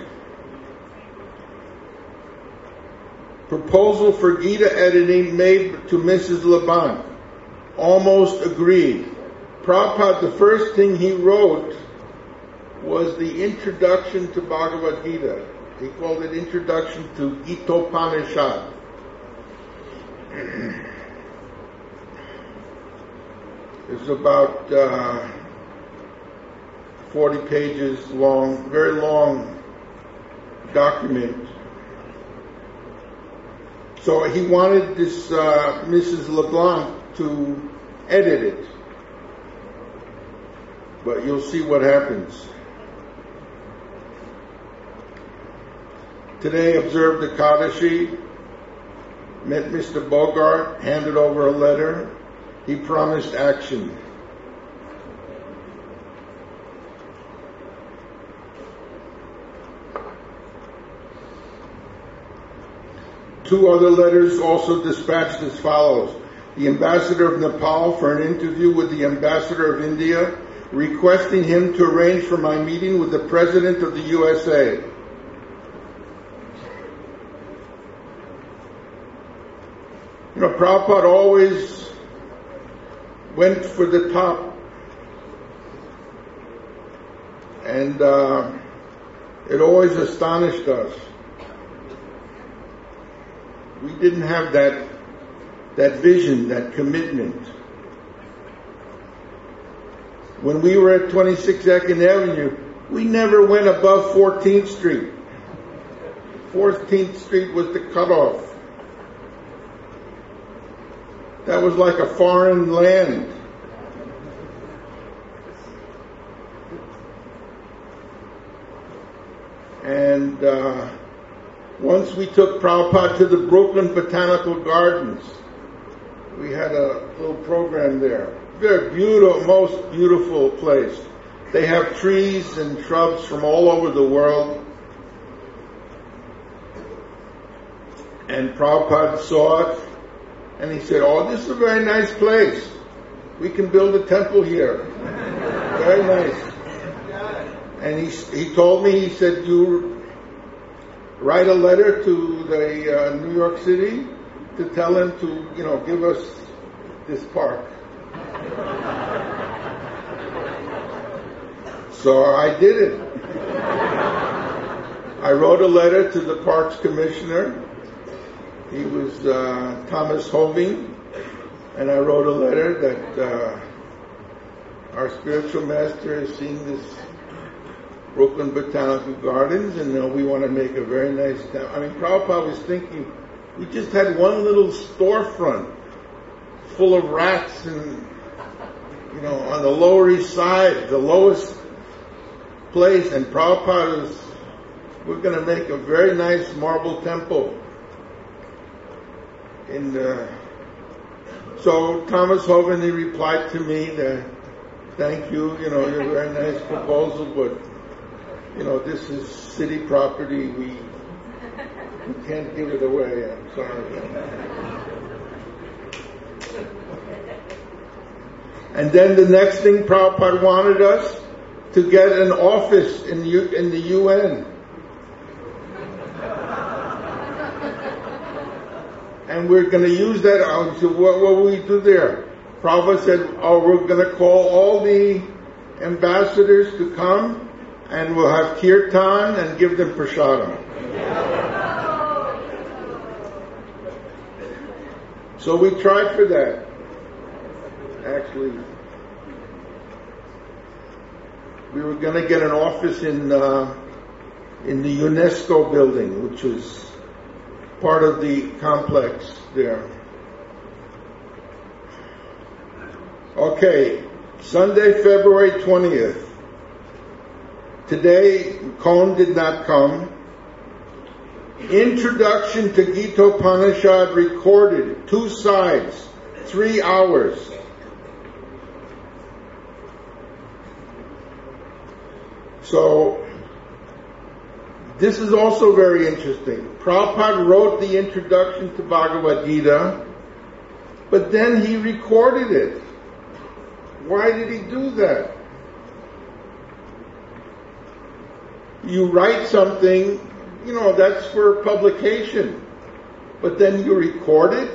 Proposal for Gita editing made to Mrs. LeBlanc. Almost agreed. Prabhupada, the first thing he wrote was the introduction to Bhagavad Gita. He called it Introduction to Gitopanishad. It's about 40 pages long, very long document. So he wanted this Mrs. LeBlanc to edit it. But you'll see what happens. Today observed the Ekadashi, met Mr. Bogart, handed over a letter. He promised action. Two other letters also dispatched as follows. The ambassador of Nepal for an interview with the ambassador of India, requesting him to arrange for my meeting with the President of the USA. Prabhupada always went for the top. And it always astonished us. We didn't have that vision, that commitment. When we were at 26 2nd Avenue, we never went above 14th Street. 14th Street was the cutoff. That was like a foreign land. And once we took Prabhupada to the Brooklyn Botanical Gardens. We had a little program there. Very beautiful, most beautiful place. They have trees and shrubs from all over the world. And Prabhupada saw it. And he said, "Oh, this is a very nice place. We can build a temple here." Very nice. And he told me, he said, "You write a letter to the New York City to tell him to, give us this park." So I did it. I wrote a letter to the Parks Commissioner. He was Thomas Hoving, and I wrote a letter that our spiritual master has seen this Brooklyn Botanical Gardens, and we want to make a very nice town. Prabhupada was thinking, we just had one little storefront full of rats and, on the Lower East Side, the lowest place, and Prabhupada was, we're going to make a very nice marble temple in So Thomas Hogan, he replied to me that, thank you, you're a very nice proposal, but, this is city property. We can't give it away. I'm sorry. And then the next thing, Prabhupada wanted us to get an office in the UN. And we're going to use that. I said, what will we do there? Prabhupada said, we're going to call all the ambassadors to come, and we'll have kirtan and give them prasadam. So we tried for that. Actually, we were going to get an office in the UNESCO building, which was part of the complex there. Okay, Sunday, February 20th. Today, Kohn did not come. Introduction to Gita Upanishad recorded, 2 sides, 3 hours. So, this is also very interesting. Prabhupada wrote the introduction to Bhagavad Gita, but then he recorded it. Why did he do that? You write something, that's for publication, but then you record it?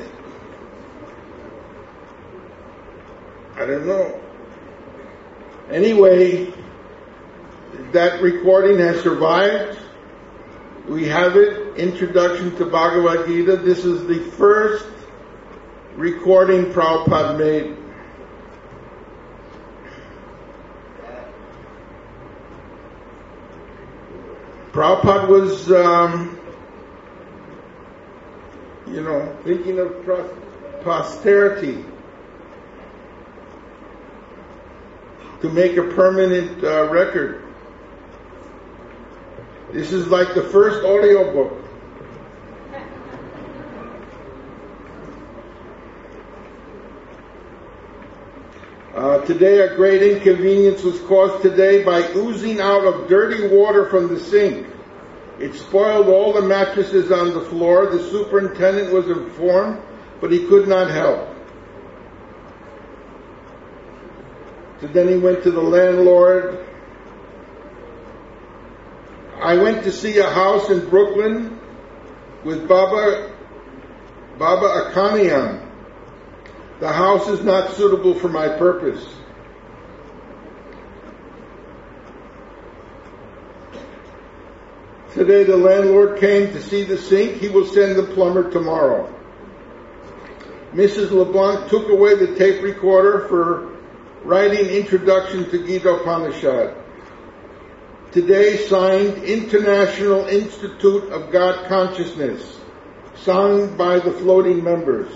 I don't know. Anyway, that recording has survived. We have it, Introduction to Bhagavad Gita. This is the first recording Prabhupada made. Prabhupada was, thinking of posterity to make a permanent record. This is like the first audio book. Today a great inconvenience was caused today by oozing out of dirty water from the sink. It spoiled all the mattresses on the floor. The superintendent was informed, but he could not help. So then he went to the landlord. I went to see a house in Brooklyn with Baba Akaniam. The house is not suitable for my purpose. Today the landlord came to see the sink. He will send the plumber tomorrow. Mrs. LeBlanc took away the tape recorder for writing Introduction to Gita Upanishad. Today signed International Institute of God Consciousness, signed by the floating members.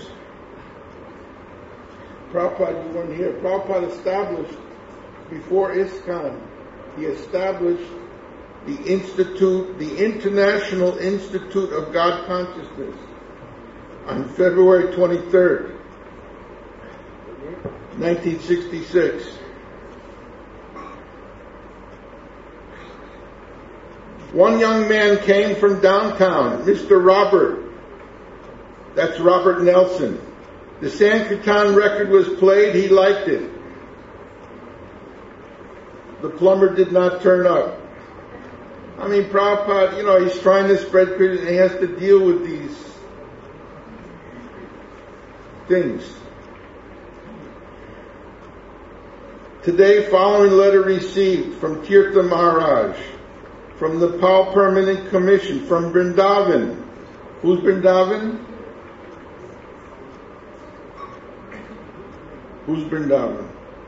Prabhupada, you weren't here. Prabhupada established, before ISKCON, he established the Institute, the International Institute of God Consciousness, on February 23rd, 1966. One young man came from downtown, Mr. Robert. That's Robert Nelson. The Sankirtan record was played. He liked it. The plumber did not turn up. I mean, Prabhupada, he's trying to spread Christianity, and he has to deal with these things. Today, following letter received from Tirtha Maharaj, from the Nepal Permanent Commission, from Vrindavan. Who's Vrindavan? Who's Vrindavan?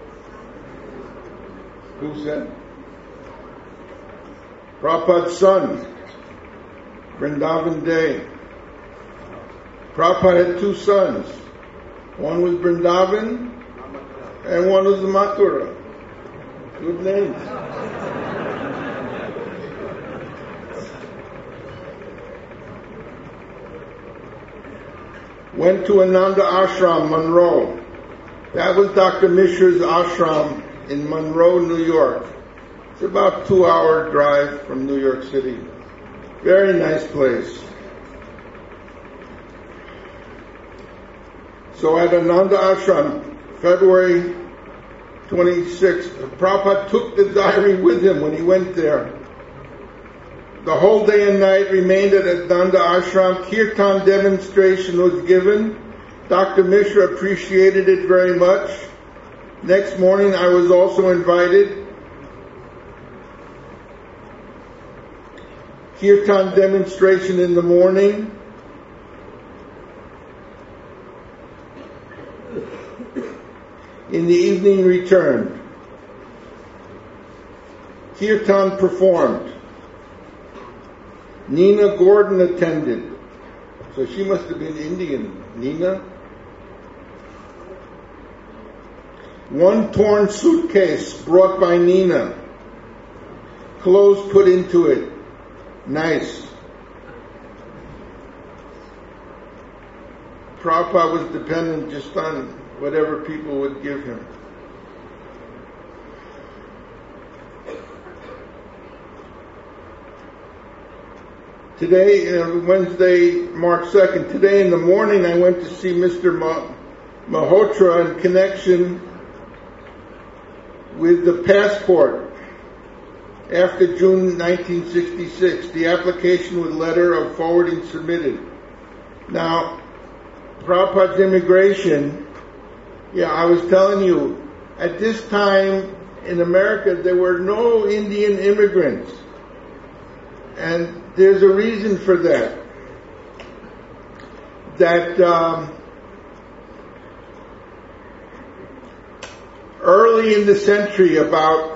Who said? Prabhupada's son, Vrindavan Day. Prabhupada had 2 sons. One was Vrindavan and one was Mathura. Good names. Went to Ananda Ashram, Monroe. That was Dr. Mishra's ashram in Monroe, New York. It's about a 2-hour drive from New York City. Very nice place. So at Ananda Ashram, February 26th, Prabhupada took the diary with him when he went there. The whole day and night remained at Ananda Ashram. Kirtan demonstration was given. Dr. Mishra appreciated it very much. Next morning I was also invited. Kirtan demonstration in the morning. In the evening returned. Kirtan performed. Nina Gordon attended. So she must have been Indian. Nina. One torn suitcase brought by Nina. Clothes put into it. Nice. Prabhupada was dependent just on whatever people would give him. Today, Wednesday, March 2nd, today in the morning I went to see Mr. Malhotra in connection with the passport after June 1966, the application with letter of forwarding submitted. Now, Prabhupada's immigration, I was telling you, at this time in America there were no Indian immigrants. And there's a reason for that. That early in the century, about,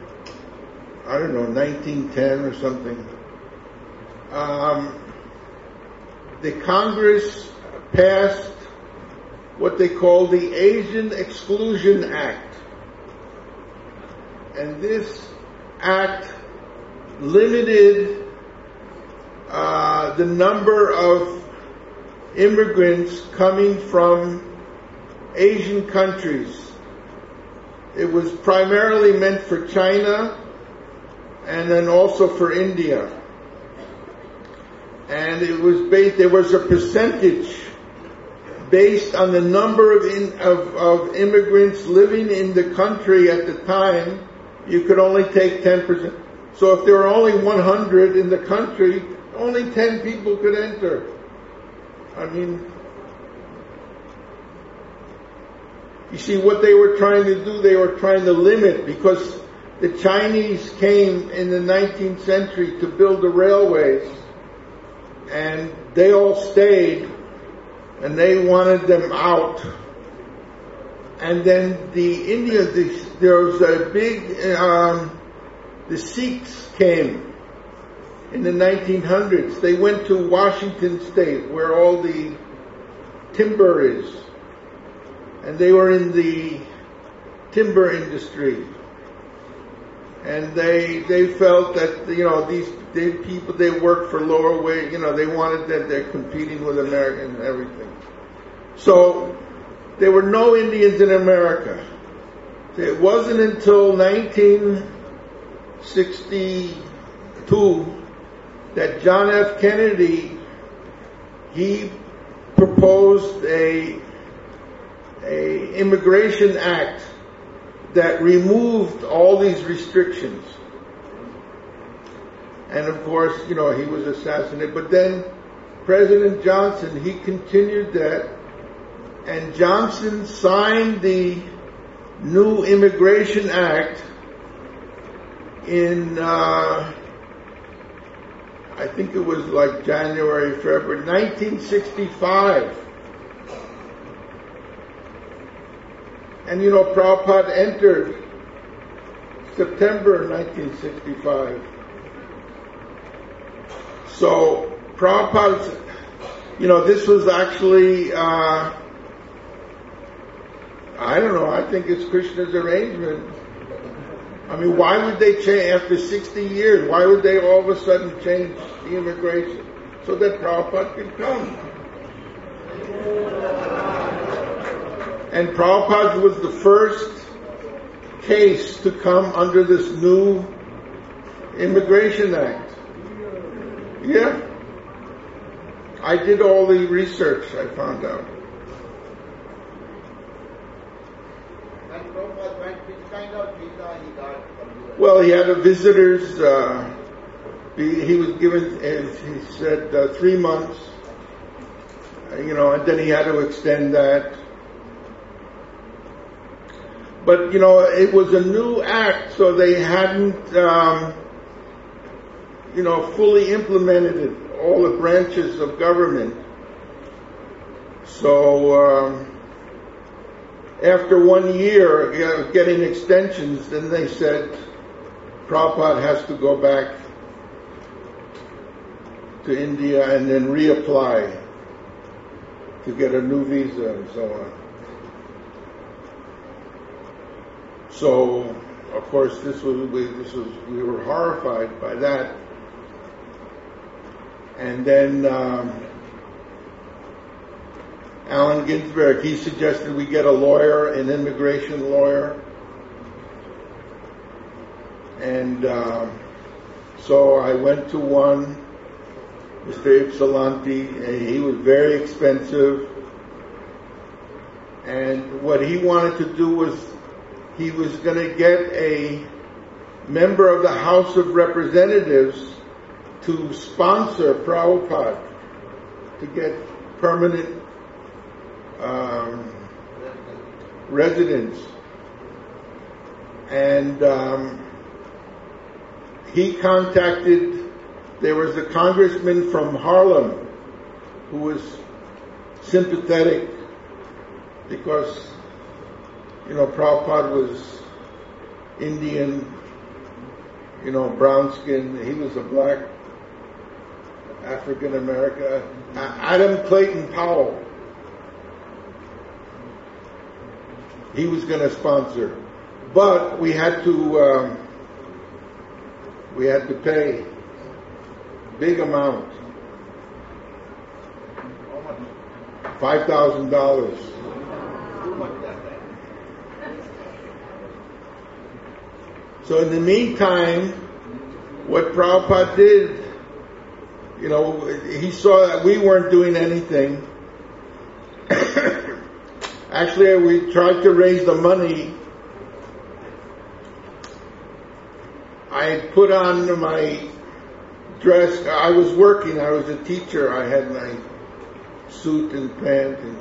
1910 or something, the Congress passed what they call the Asian Exclusion Act. And this act limited the number of immigrants coming from Asian countries. It was primarily meant for China and then also for India. And it was there was a percentage based on the number of immigrants living in the country at the time. You could only take 10%. So if there were only 100 in the country, only 10 people could enter. You see what they were trying to do, they were trying to limit, because the Chinese came in the 19th century to build the railways, and they all stayed, and they wanted them out. And then there was a big, the Sikhs came in the 1900s. They went to Washington State, where all the timber is. And they were in the timber industry. And they felt that, these people, they work for lower wage, they wanted that they're competing with Americans and everything. So, there were no Indians in America. It wasn't until 1962 that John F. Kennedy, he proposed a immigration act that removed all these restrictions. And of course, he was assassinated. But then President Johnson, he continued that, and Johnson signed the new Immigration Act in, I think it was like January, February, 1965. And Prabhupada entered September 1965. So Prabhupada's, this was actually, I think it's Krishna's arrangement. Why would they change after 60 years? Why would they all of a sudden change the immigration? So that Prabhupada could come. And Prabhupada was the first case to come under this new Immigration Act. Yeah. I did all the research, I found out. And Prabhupada went, which kind of visa he got from you? Well, he had a visitor's, he was given, he said, 3 months, and then he had to extend that. But, it was a new act, so they hadn't, fully implemented it, all the branches of government. So, after 1 year of getting extensions, then they said Prabhupada has to go back to India and then reapply to get a new visa and so on. So, of course, we were horrified by that. And then Allen Ginsberg, he suggested we get a lawyer, an immigration lawyer. And so I went to one, Mr. Ypsilanti, and he was very expensive. And what he wanted to do was, he was going to get a member of the House of Representatives to sponsor Prabhupada to get permanent residence. And he contacted, there was a congressman from Harlem who was sympathetic because, Prabhupada was Indian, brown skin. He was a black African American. Adam Clayton Powell. He was going to sponsor, but we had to pay big amount, $5,000. So in the meantime, what Prabhupada did, he saw that we weren't doing anything. Actually, we tried to raise the money. I had put on my dress. I was working. I was a teacher. I had my suit and pant and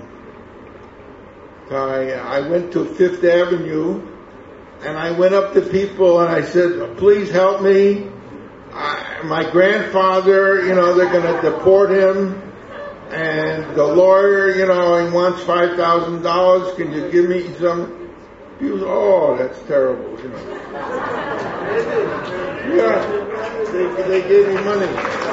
tie. I went to Fifth Avenue. And I went up to people and I said, please help me. My grandfather, they're going to deport him. And the lawyer, he wants $5,000. Can you give me some? People said, oh, that's terrible, Yeah, they gave me money.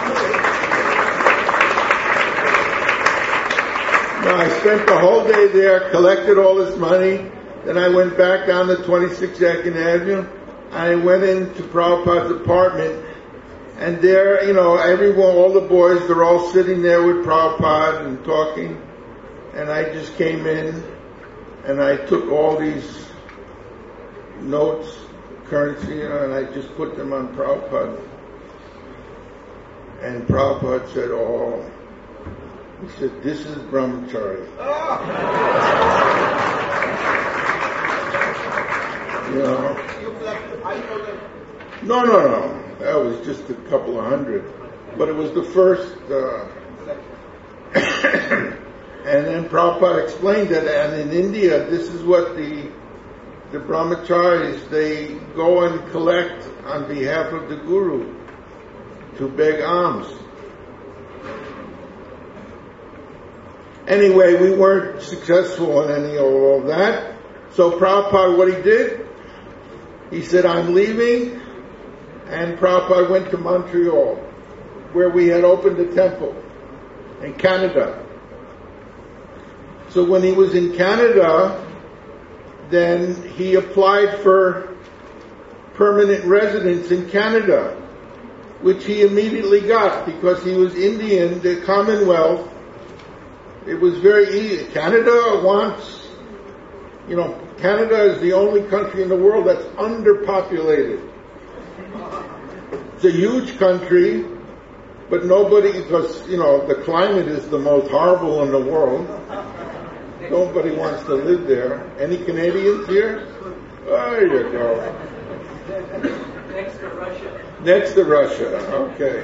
No, I spent the whole day there, collected all this money. Then I went back down to 22nd Avenue. I went into Prabhupada's apartment, and there, everyone, all the boys, they're all sitting there with Prabhupada and talking. And I just came in, and I took all these notes, currency, and I just put them on Prabhupada. And Prabhupada said, he said, this is brahmachari. You collected 5,000? No. That was just a couple of hundred. But it was the first. And then Prabhupada explained that, and in India, this is what the brahmacharis, they go and collect on behalf of the Guru to beg alms. Anyway, we weren't successful in any of all that. So Prabhupada, what he did, he said, I'm leaving, and Prabhupada went to Montreal, where we had opened a temple in Canada. So when he was in Canada, then he applied for permanent residence in Canada, which he immediately got because he was Indian, the Commonwealth. It was very easy. Canada wants Canada is the only country in the world that's underpopulated. It's a huge country, but nobody, because, the climate is the most horrible in the world. Nobody wants to live there. Any Canadians here? There you go. Next to Russia. Next to Russia, okay.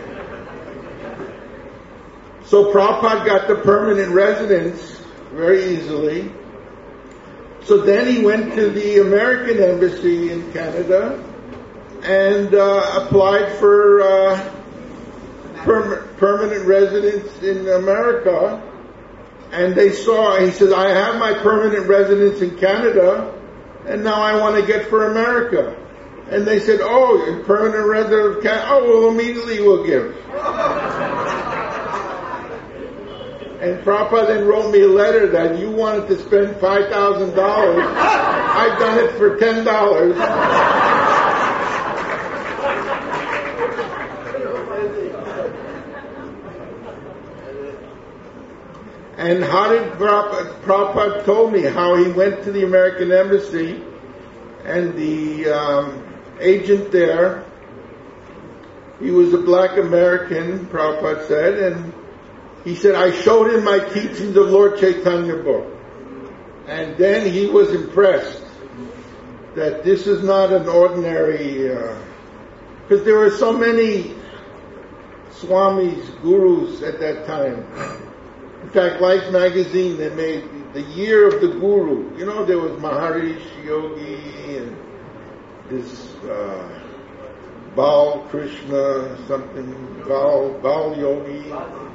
So Prabhupada got the permanent residence very easily. So then he went to the American Embassy in Canada and applied for permanent residence in America. And he says, I have my permanent residence in Canada, and now I want to get for America. And they said, oh, you're permanent resident of Canada? Oh, well, immediately we'll give. And Prabhupada then wrote me a letter that you wanted to spend $5,000. I've done it for $10. And how did Prabhupada told me how he went to the American Embassy and the agent there, he was a black American, Prabhupada said, and he said, I showed him my teachings of Lord Chaitanya book. And then he was impressed that this is not an ordinary, because there were so many Swamis, gurus at that time. In fact, Life magazine, they made the year of the guru. There was Maharishi Yogi and this Bal Krishna, something, Bal Yogi.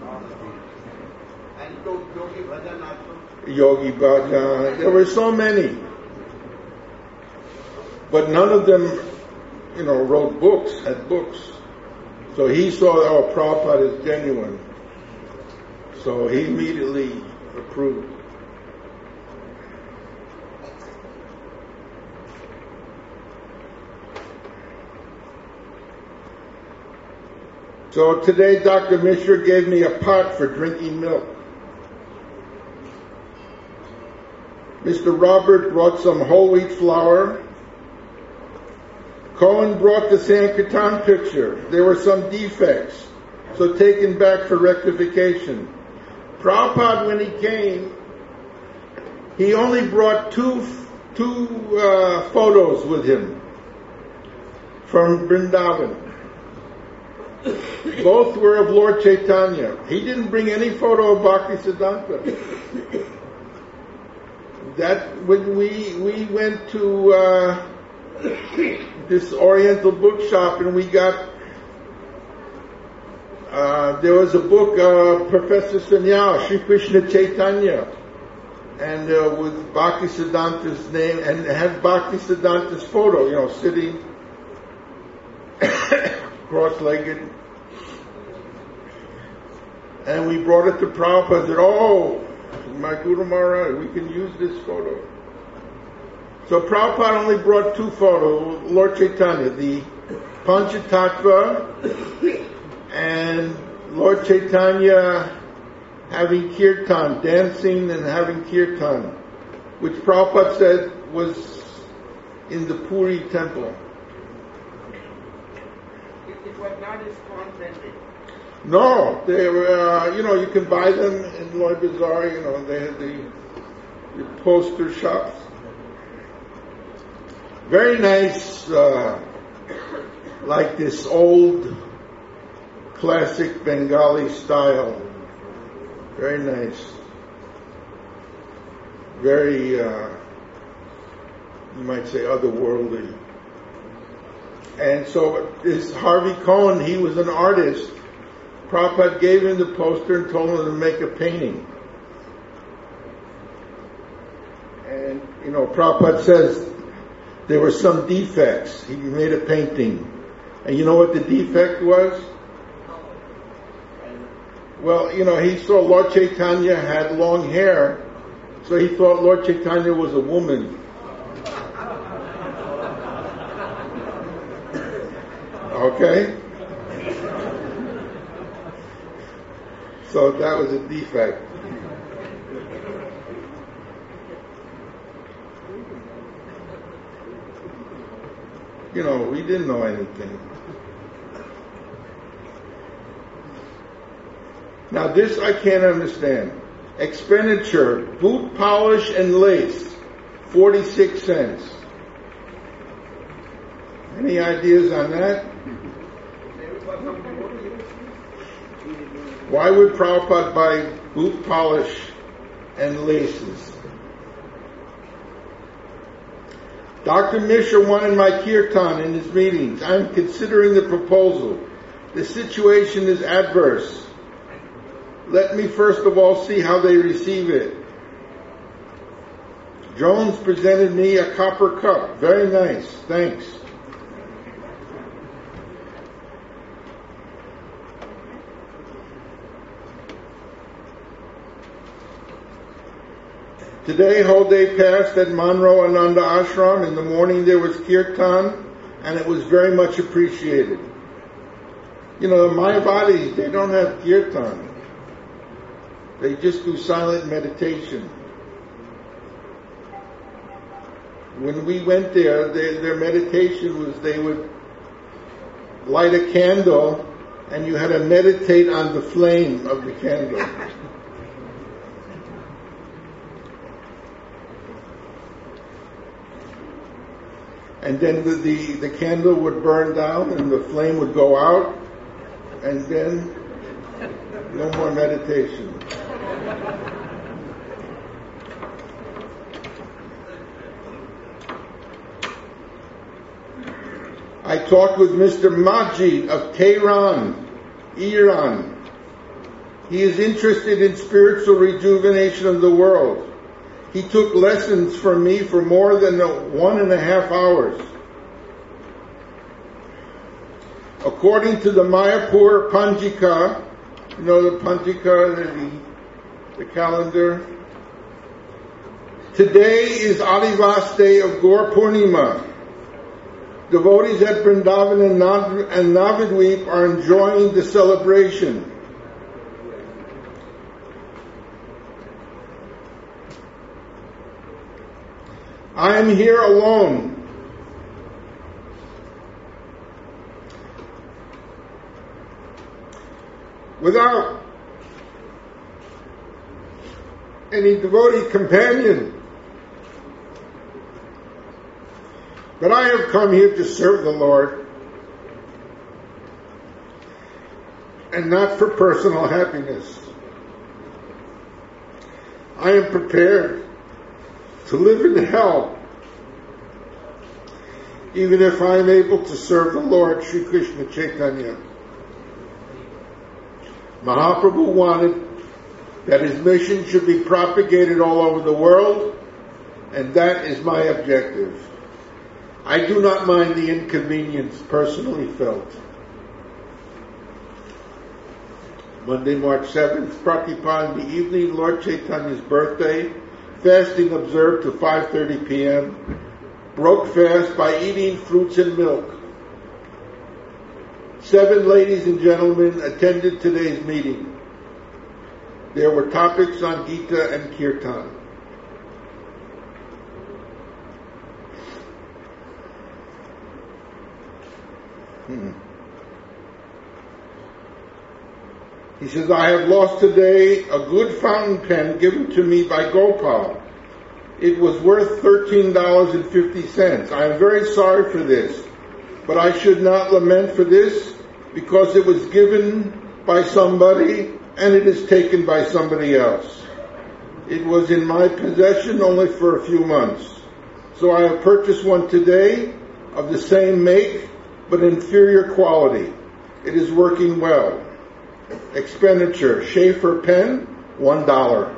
And Yogi Bhajan also. Yogi Bhajan. There were so many. But none of them, wrote books, had books. So he saw, Prabhupada is genuine. So he immediately approved. So today Dr. Mishra gave me a pot for drinking milk. Mr. Robert brought some whole wheat flour. Cohen brought the Sankirtan picture. There were some defects, so taken back for rectification. Prabhupada, when he came, he only brought two photos with him from Vrindavan. Both were of Lord Chaitanya. He didn't bring any photo of Bhaktisiddhanta. That when we went to this Oriental bookshop and we got there was a book, Professor Sanyal, Sri Krishna Chaitanya, and with Bhaktisiddhanta's name, and it had Bhaktisiddhanta's photo, sitting cross-legged. And we brought it to Prabhupada and said, oh, my Guru Maharaj, we can use this photo. So Prabhupada only brought two photos, Lord Chaitanya, the Panchatattva, and Lord Chaitanya having kirtan, dancing and having kirtan, which Prabhupada said was in the Puri temple. It was not ISKCON-centric. No, they were, you can buy them in Lord Bazaar, they had the poster shops. Very nice, like this old classic Bengali style. Very nice. Very, you might say, otherworldly. And so this Harvey Cohen, he was an artist. Prabhupada gave him the poster and told him to make a painting. And, Prabhupada says there were some defects. He made a painting. And you know what the defect was? Well, he saw Lord Chaitanya had long hair, so he thought Lord Chaitanya was a woman. Okay? So that was a defect. We didn't know anything. Now this I can't understand. Expenditure, boot polish and lace, 46 cents. Any ideas on that? Why would Prabhupada buy boot polish and laces? Dr. Mishra wanted my kirtan in his meetings. I'm considering the proposal. The situation is adverse. Let me first of all see how they receive it. Jones presented me a copper cup. Very nice. Thanks. Today, whole day passed at Monroe Ananda Ashram. In the morning there was kirtan, and it was very much appreciated. The Mayavadis, they don't have kirtan. They just do silent meditation. When we went there, their meditation was they would light a candle, and you had to meditate on the flame of the candle. And then the candle would burn down and the flame would go out, and then no more meditation. I talked with Mr. Majid of Tehran, Iran. He is interested in spiritual rejuvenation of the world. He took lessons from me for more than 1.5 hours. According to the Mayapur Panjika, the Panjika, the calendar, today is Adivas day of Gaur Purnima. Devotees at Vrindavan and Navadvip are enjoying the celebration. I am here alone. Without any devotee companion. But I have come here to serve the Lord, and not for personal happiness. I am prepared to live in hell, even if I am able to serve the Lord, Sri Krishna Chaitanya. Mahaprabhu wanted that his mission should be propagated all over the world, and that is my objective. I do not mind the inconvenience personally felt. Monday, March 7th, Pratipa in the evening, Lord Chaitanya's birthday, fasting observed to 5:30 p.m., broke fast by eating fruits and milk. 7 ladies and gentlemen attended today's meeting. There were topics on Gita and Kirtan. He says, I have lost today a good fountain pen given to me by Gopal. It was worth $13.50. I am very sorry for this, but I should not lament for this because it was given by somebody and it is taken by somebody else. It was in my possession only for a few months. So I have purchased one today of the same make but inferior quality. It is working well. Expenditure, Schaefer pen, $1.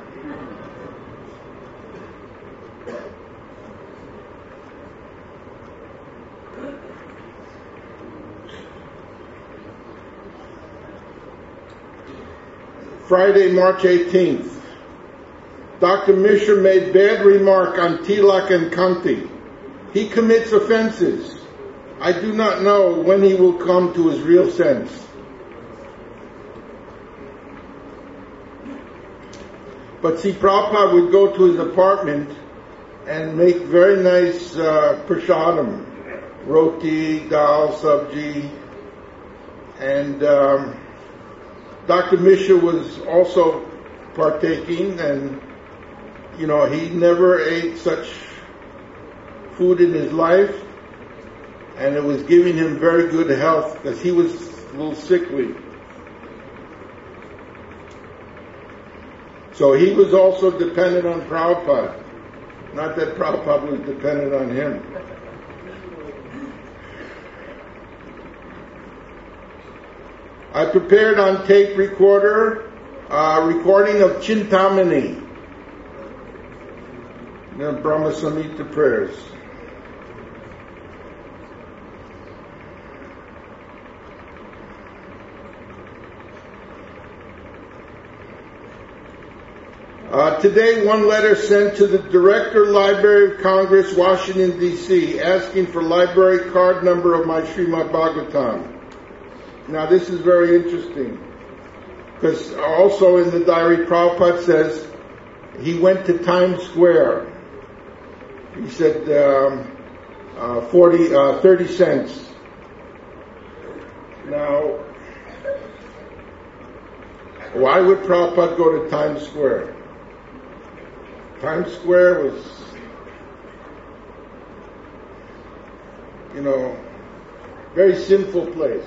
Friday, March 18th. Dr. Mishra made bad remark on Tilak and Kanti. He commits offenses. I do not know when he will come to his real sense. But see, Prabhupada would go to his apartment and make very nice prasadam roti, dal, sabji, and Dr. Mishra was also partaking, and he never ate such food in his life, and it was giving him very good health because he was a little sickly. So he was also dependent on Prabhupada. Not that Prabhupada was dependent on him. I prepared on tape recorder a recording of Chintamani, the Brahma Samhita prayers. Today, one letter sent to the Director, Library of Congress, Washington, D.C., asking for library card number of my Srimad Bhagavatam. Now, this is very interesting, because also in the diary, Prabhupada says he went to Times Square. He said 30 cents. Now, why would Prabhupada go to Times Square? Times Square was, very sinful place.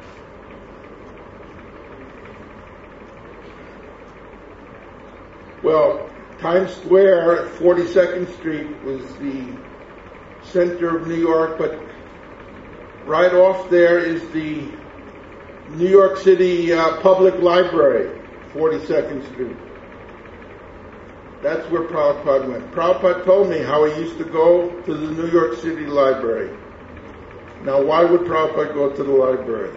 Well, Times Square, 42nd Street, was the center of New York, but right off there is the New York City Public Library, 42nd Street. That's where Prabhupada went. Prabhupada told me how he used to go to the New York City Library. Now, why would Prabhupada go to the library?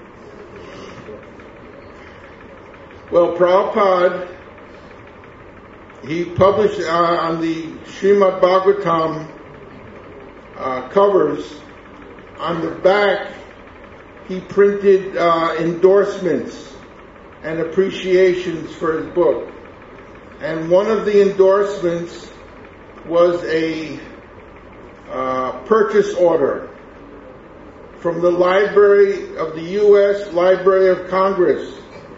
Well, Prabhupada, he published on the Srimad Bhagavatam covers, on the back, he printed endorsements and appreciations for his book. And one of the endorsements was a purchase order from the Library of the U.S. Library of Congress.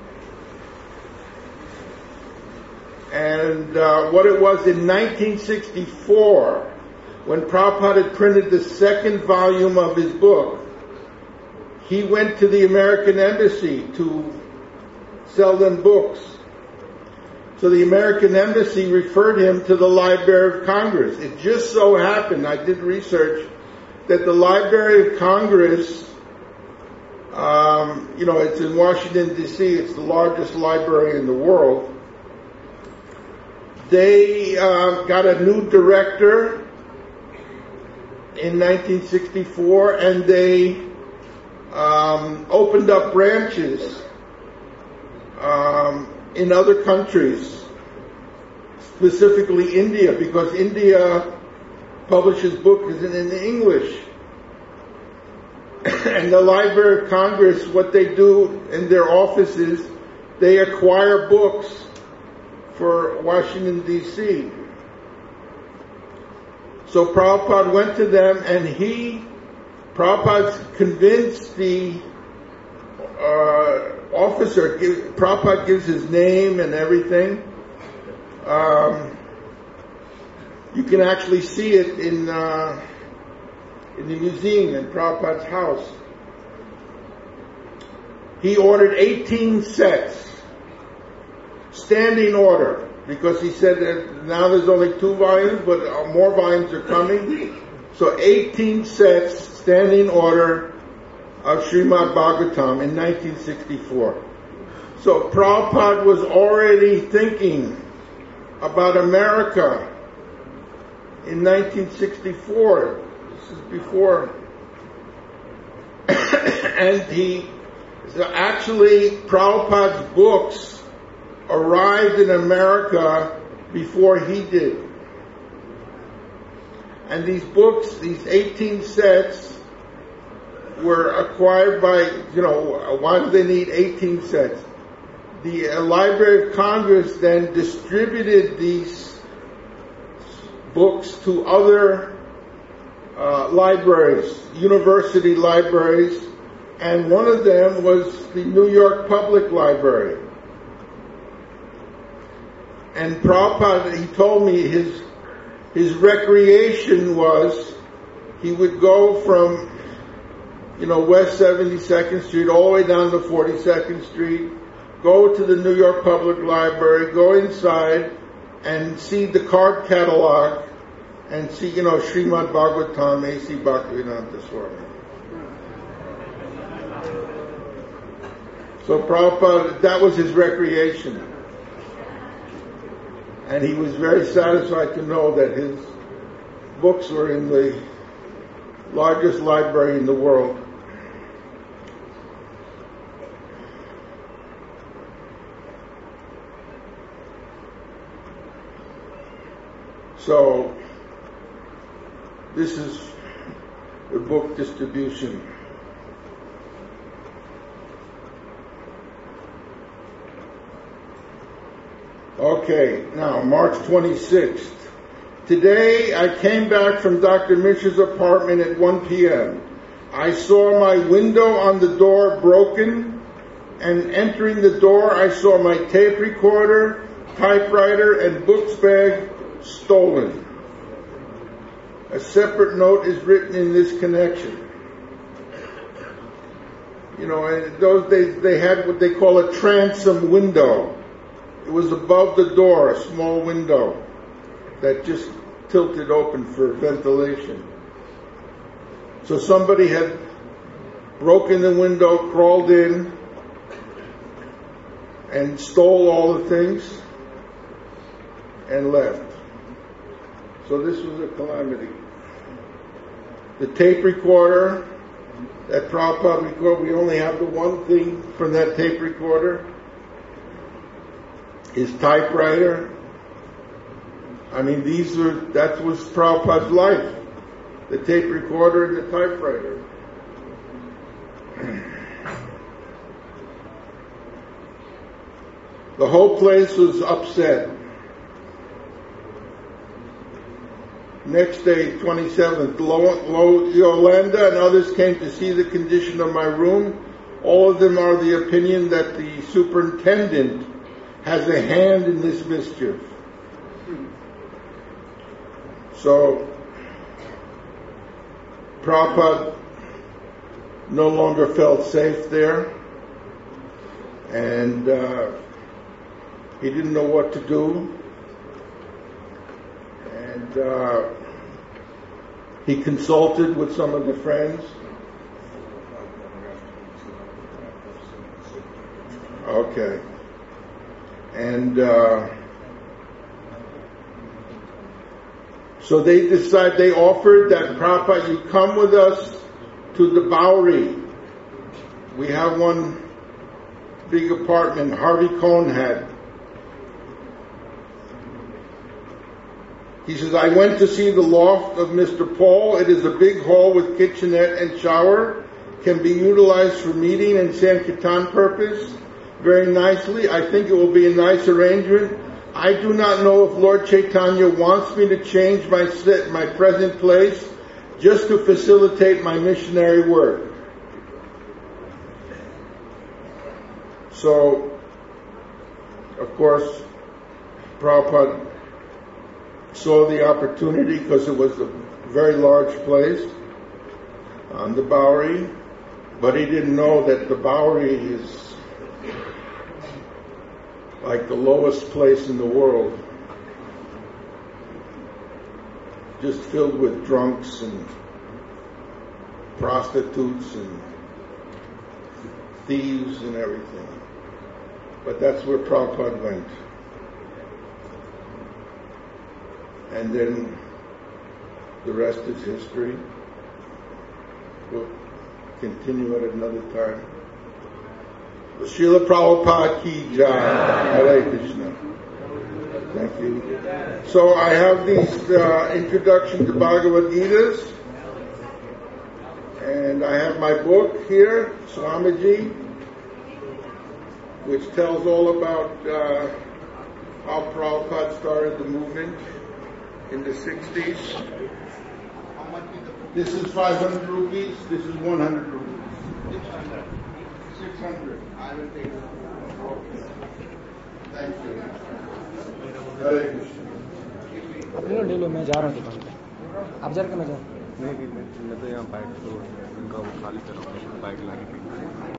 And what it was in 1964, when Prabhupada had printed the second volume of his book, he went to the American Embassy to sell them books. So the American Embassy referred him to the Library of Congress. It just so happened, I did research, that the Library of Congress, it's in Washington, D.C., it's the largest library in the world. They got a new director in 1964, and they opened up branches in other countries, specifically India, because India publishes books in English. And the Library of Congress, what they do in their offices, they acquire books for Washington, D.C. So Prabhupada went to them, and Prabhupada convinced the officer, Prabhupada gives his name and everything. You can actually see it in the museum in Prabhupada's house. He ordered 18 sets, standing order, because he said that now there's only 2 volumes, but more volumes are coming. So 18 sets, standing order, of Srimad Bhagavatam in 1964. So Prabhupada was already thinking about America in 1964. This is before. And actually Prabhupada's books arrived in America before he did. And these books, these 18 sets, were acquired by, why do they need 18 sets? The Library of Congress then distributed these books to other libraries, university libraries, and one of them was the New York Public Library. And Prabhupada, he told me his recreation was he would go from, West 72nd Street all the way down to 42nd Street, go to the New York Public Library, go inside and see the card catalog and see, Srimad Bhagavatam, A.C. Bhaktivedanta Swami. So Prabhupada, that was his recreation. And he was very satisfied to know that his books were in the largest library in the world. So, this is the book distribution. Okay, now March 26th. Today I came back from Dr. Mishra's apartment at 1 p.m. I saw my window on the door broken, and entering the door I saw my tape recorder, typewriter, and books bag stolen. A separate note is written in this connection. And in those days they had what they call a transom window. It was above the door, a small window that just tilted open for ventilation. So somebody had broken the window, crawled in, and stole all the things and left. So this was a calamity. The tape recorder that Prabhupada recorded, we only have the one thing from that tape recorder. His typewriter. That was Prabhupada's life. The tape recorder and the typewriter. The whole place was upset. Next day, 27th, Yolanda and others came to see the condition of my room. All of them are the opinion that the superintendent has a hand in this mischief. So, Prabhupada no longer felt safe there, and he didn't know what to do, and he consulted with some of the friends. Okay. And so they offered that Prabhupada, you come with us to the Bowery. We have one big apartment Harvey Cohn had. He says, I went to see the loft of Mr. Paul. It is a big hall with kitchenette and shower. Can be utilized for meeting and Sankirtan purpose. Very nicely. I think it will be a nice arrangement. I do not know if Lord Chaitanya wants me to change my present place just to facilitate my missionary work. So, of course, Prabhupada saw the opportunity because it was a very large place on the Bowery, but he didn't know that the Bowery is like the lowest place in the world, just filled with drunks and prostitutes and thieves and everything. But that's where Prabhupada went. And then the rest is history. We'll continue at another time. Srila Prabhupada ki jai. Hare Krishna. Thank you. So I have these introduction to Bhagavad Gitas, and I have my book here, Swamiji, which tells all about how Prabhupada started the movement in the 60s. How much is the book? This is 500 rupees. This is 100 rupees. 600. 600. I will take it. Thank you. Hare Krishna. ले लो, मैं जा रहा हूँ दुकान पे। आप जा रहे मैं जा नहीं मैं तो यहाँ बाइक तो उनका वो खाली कर रहा हूँ बाइक लाने के लिए।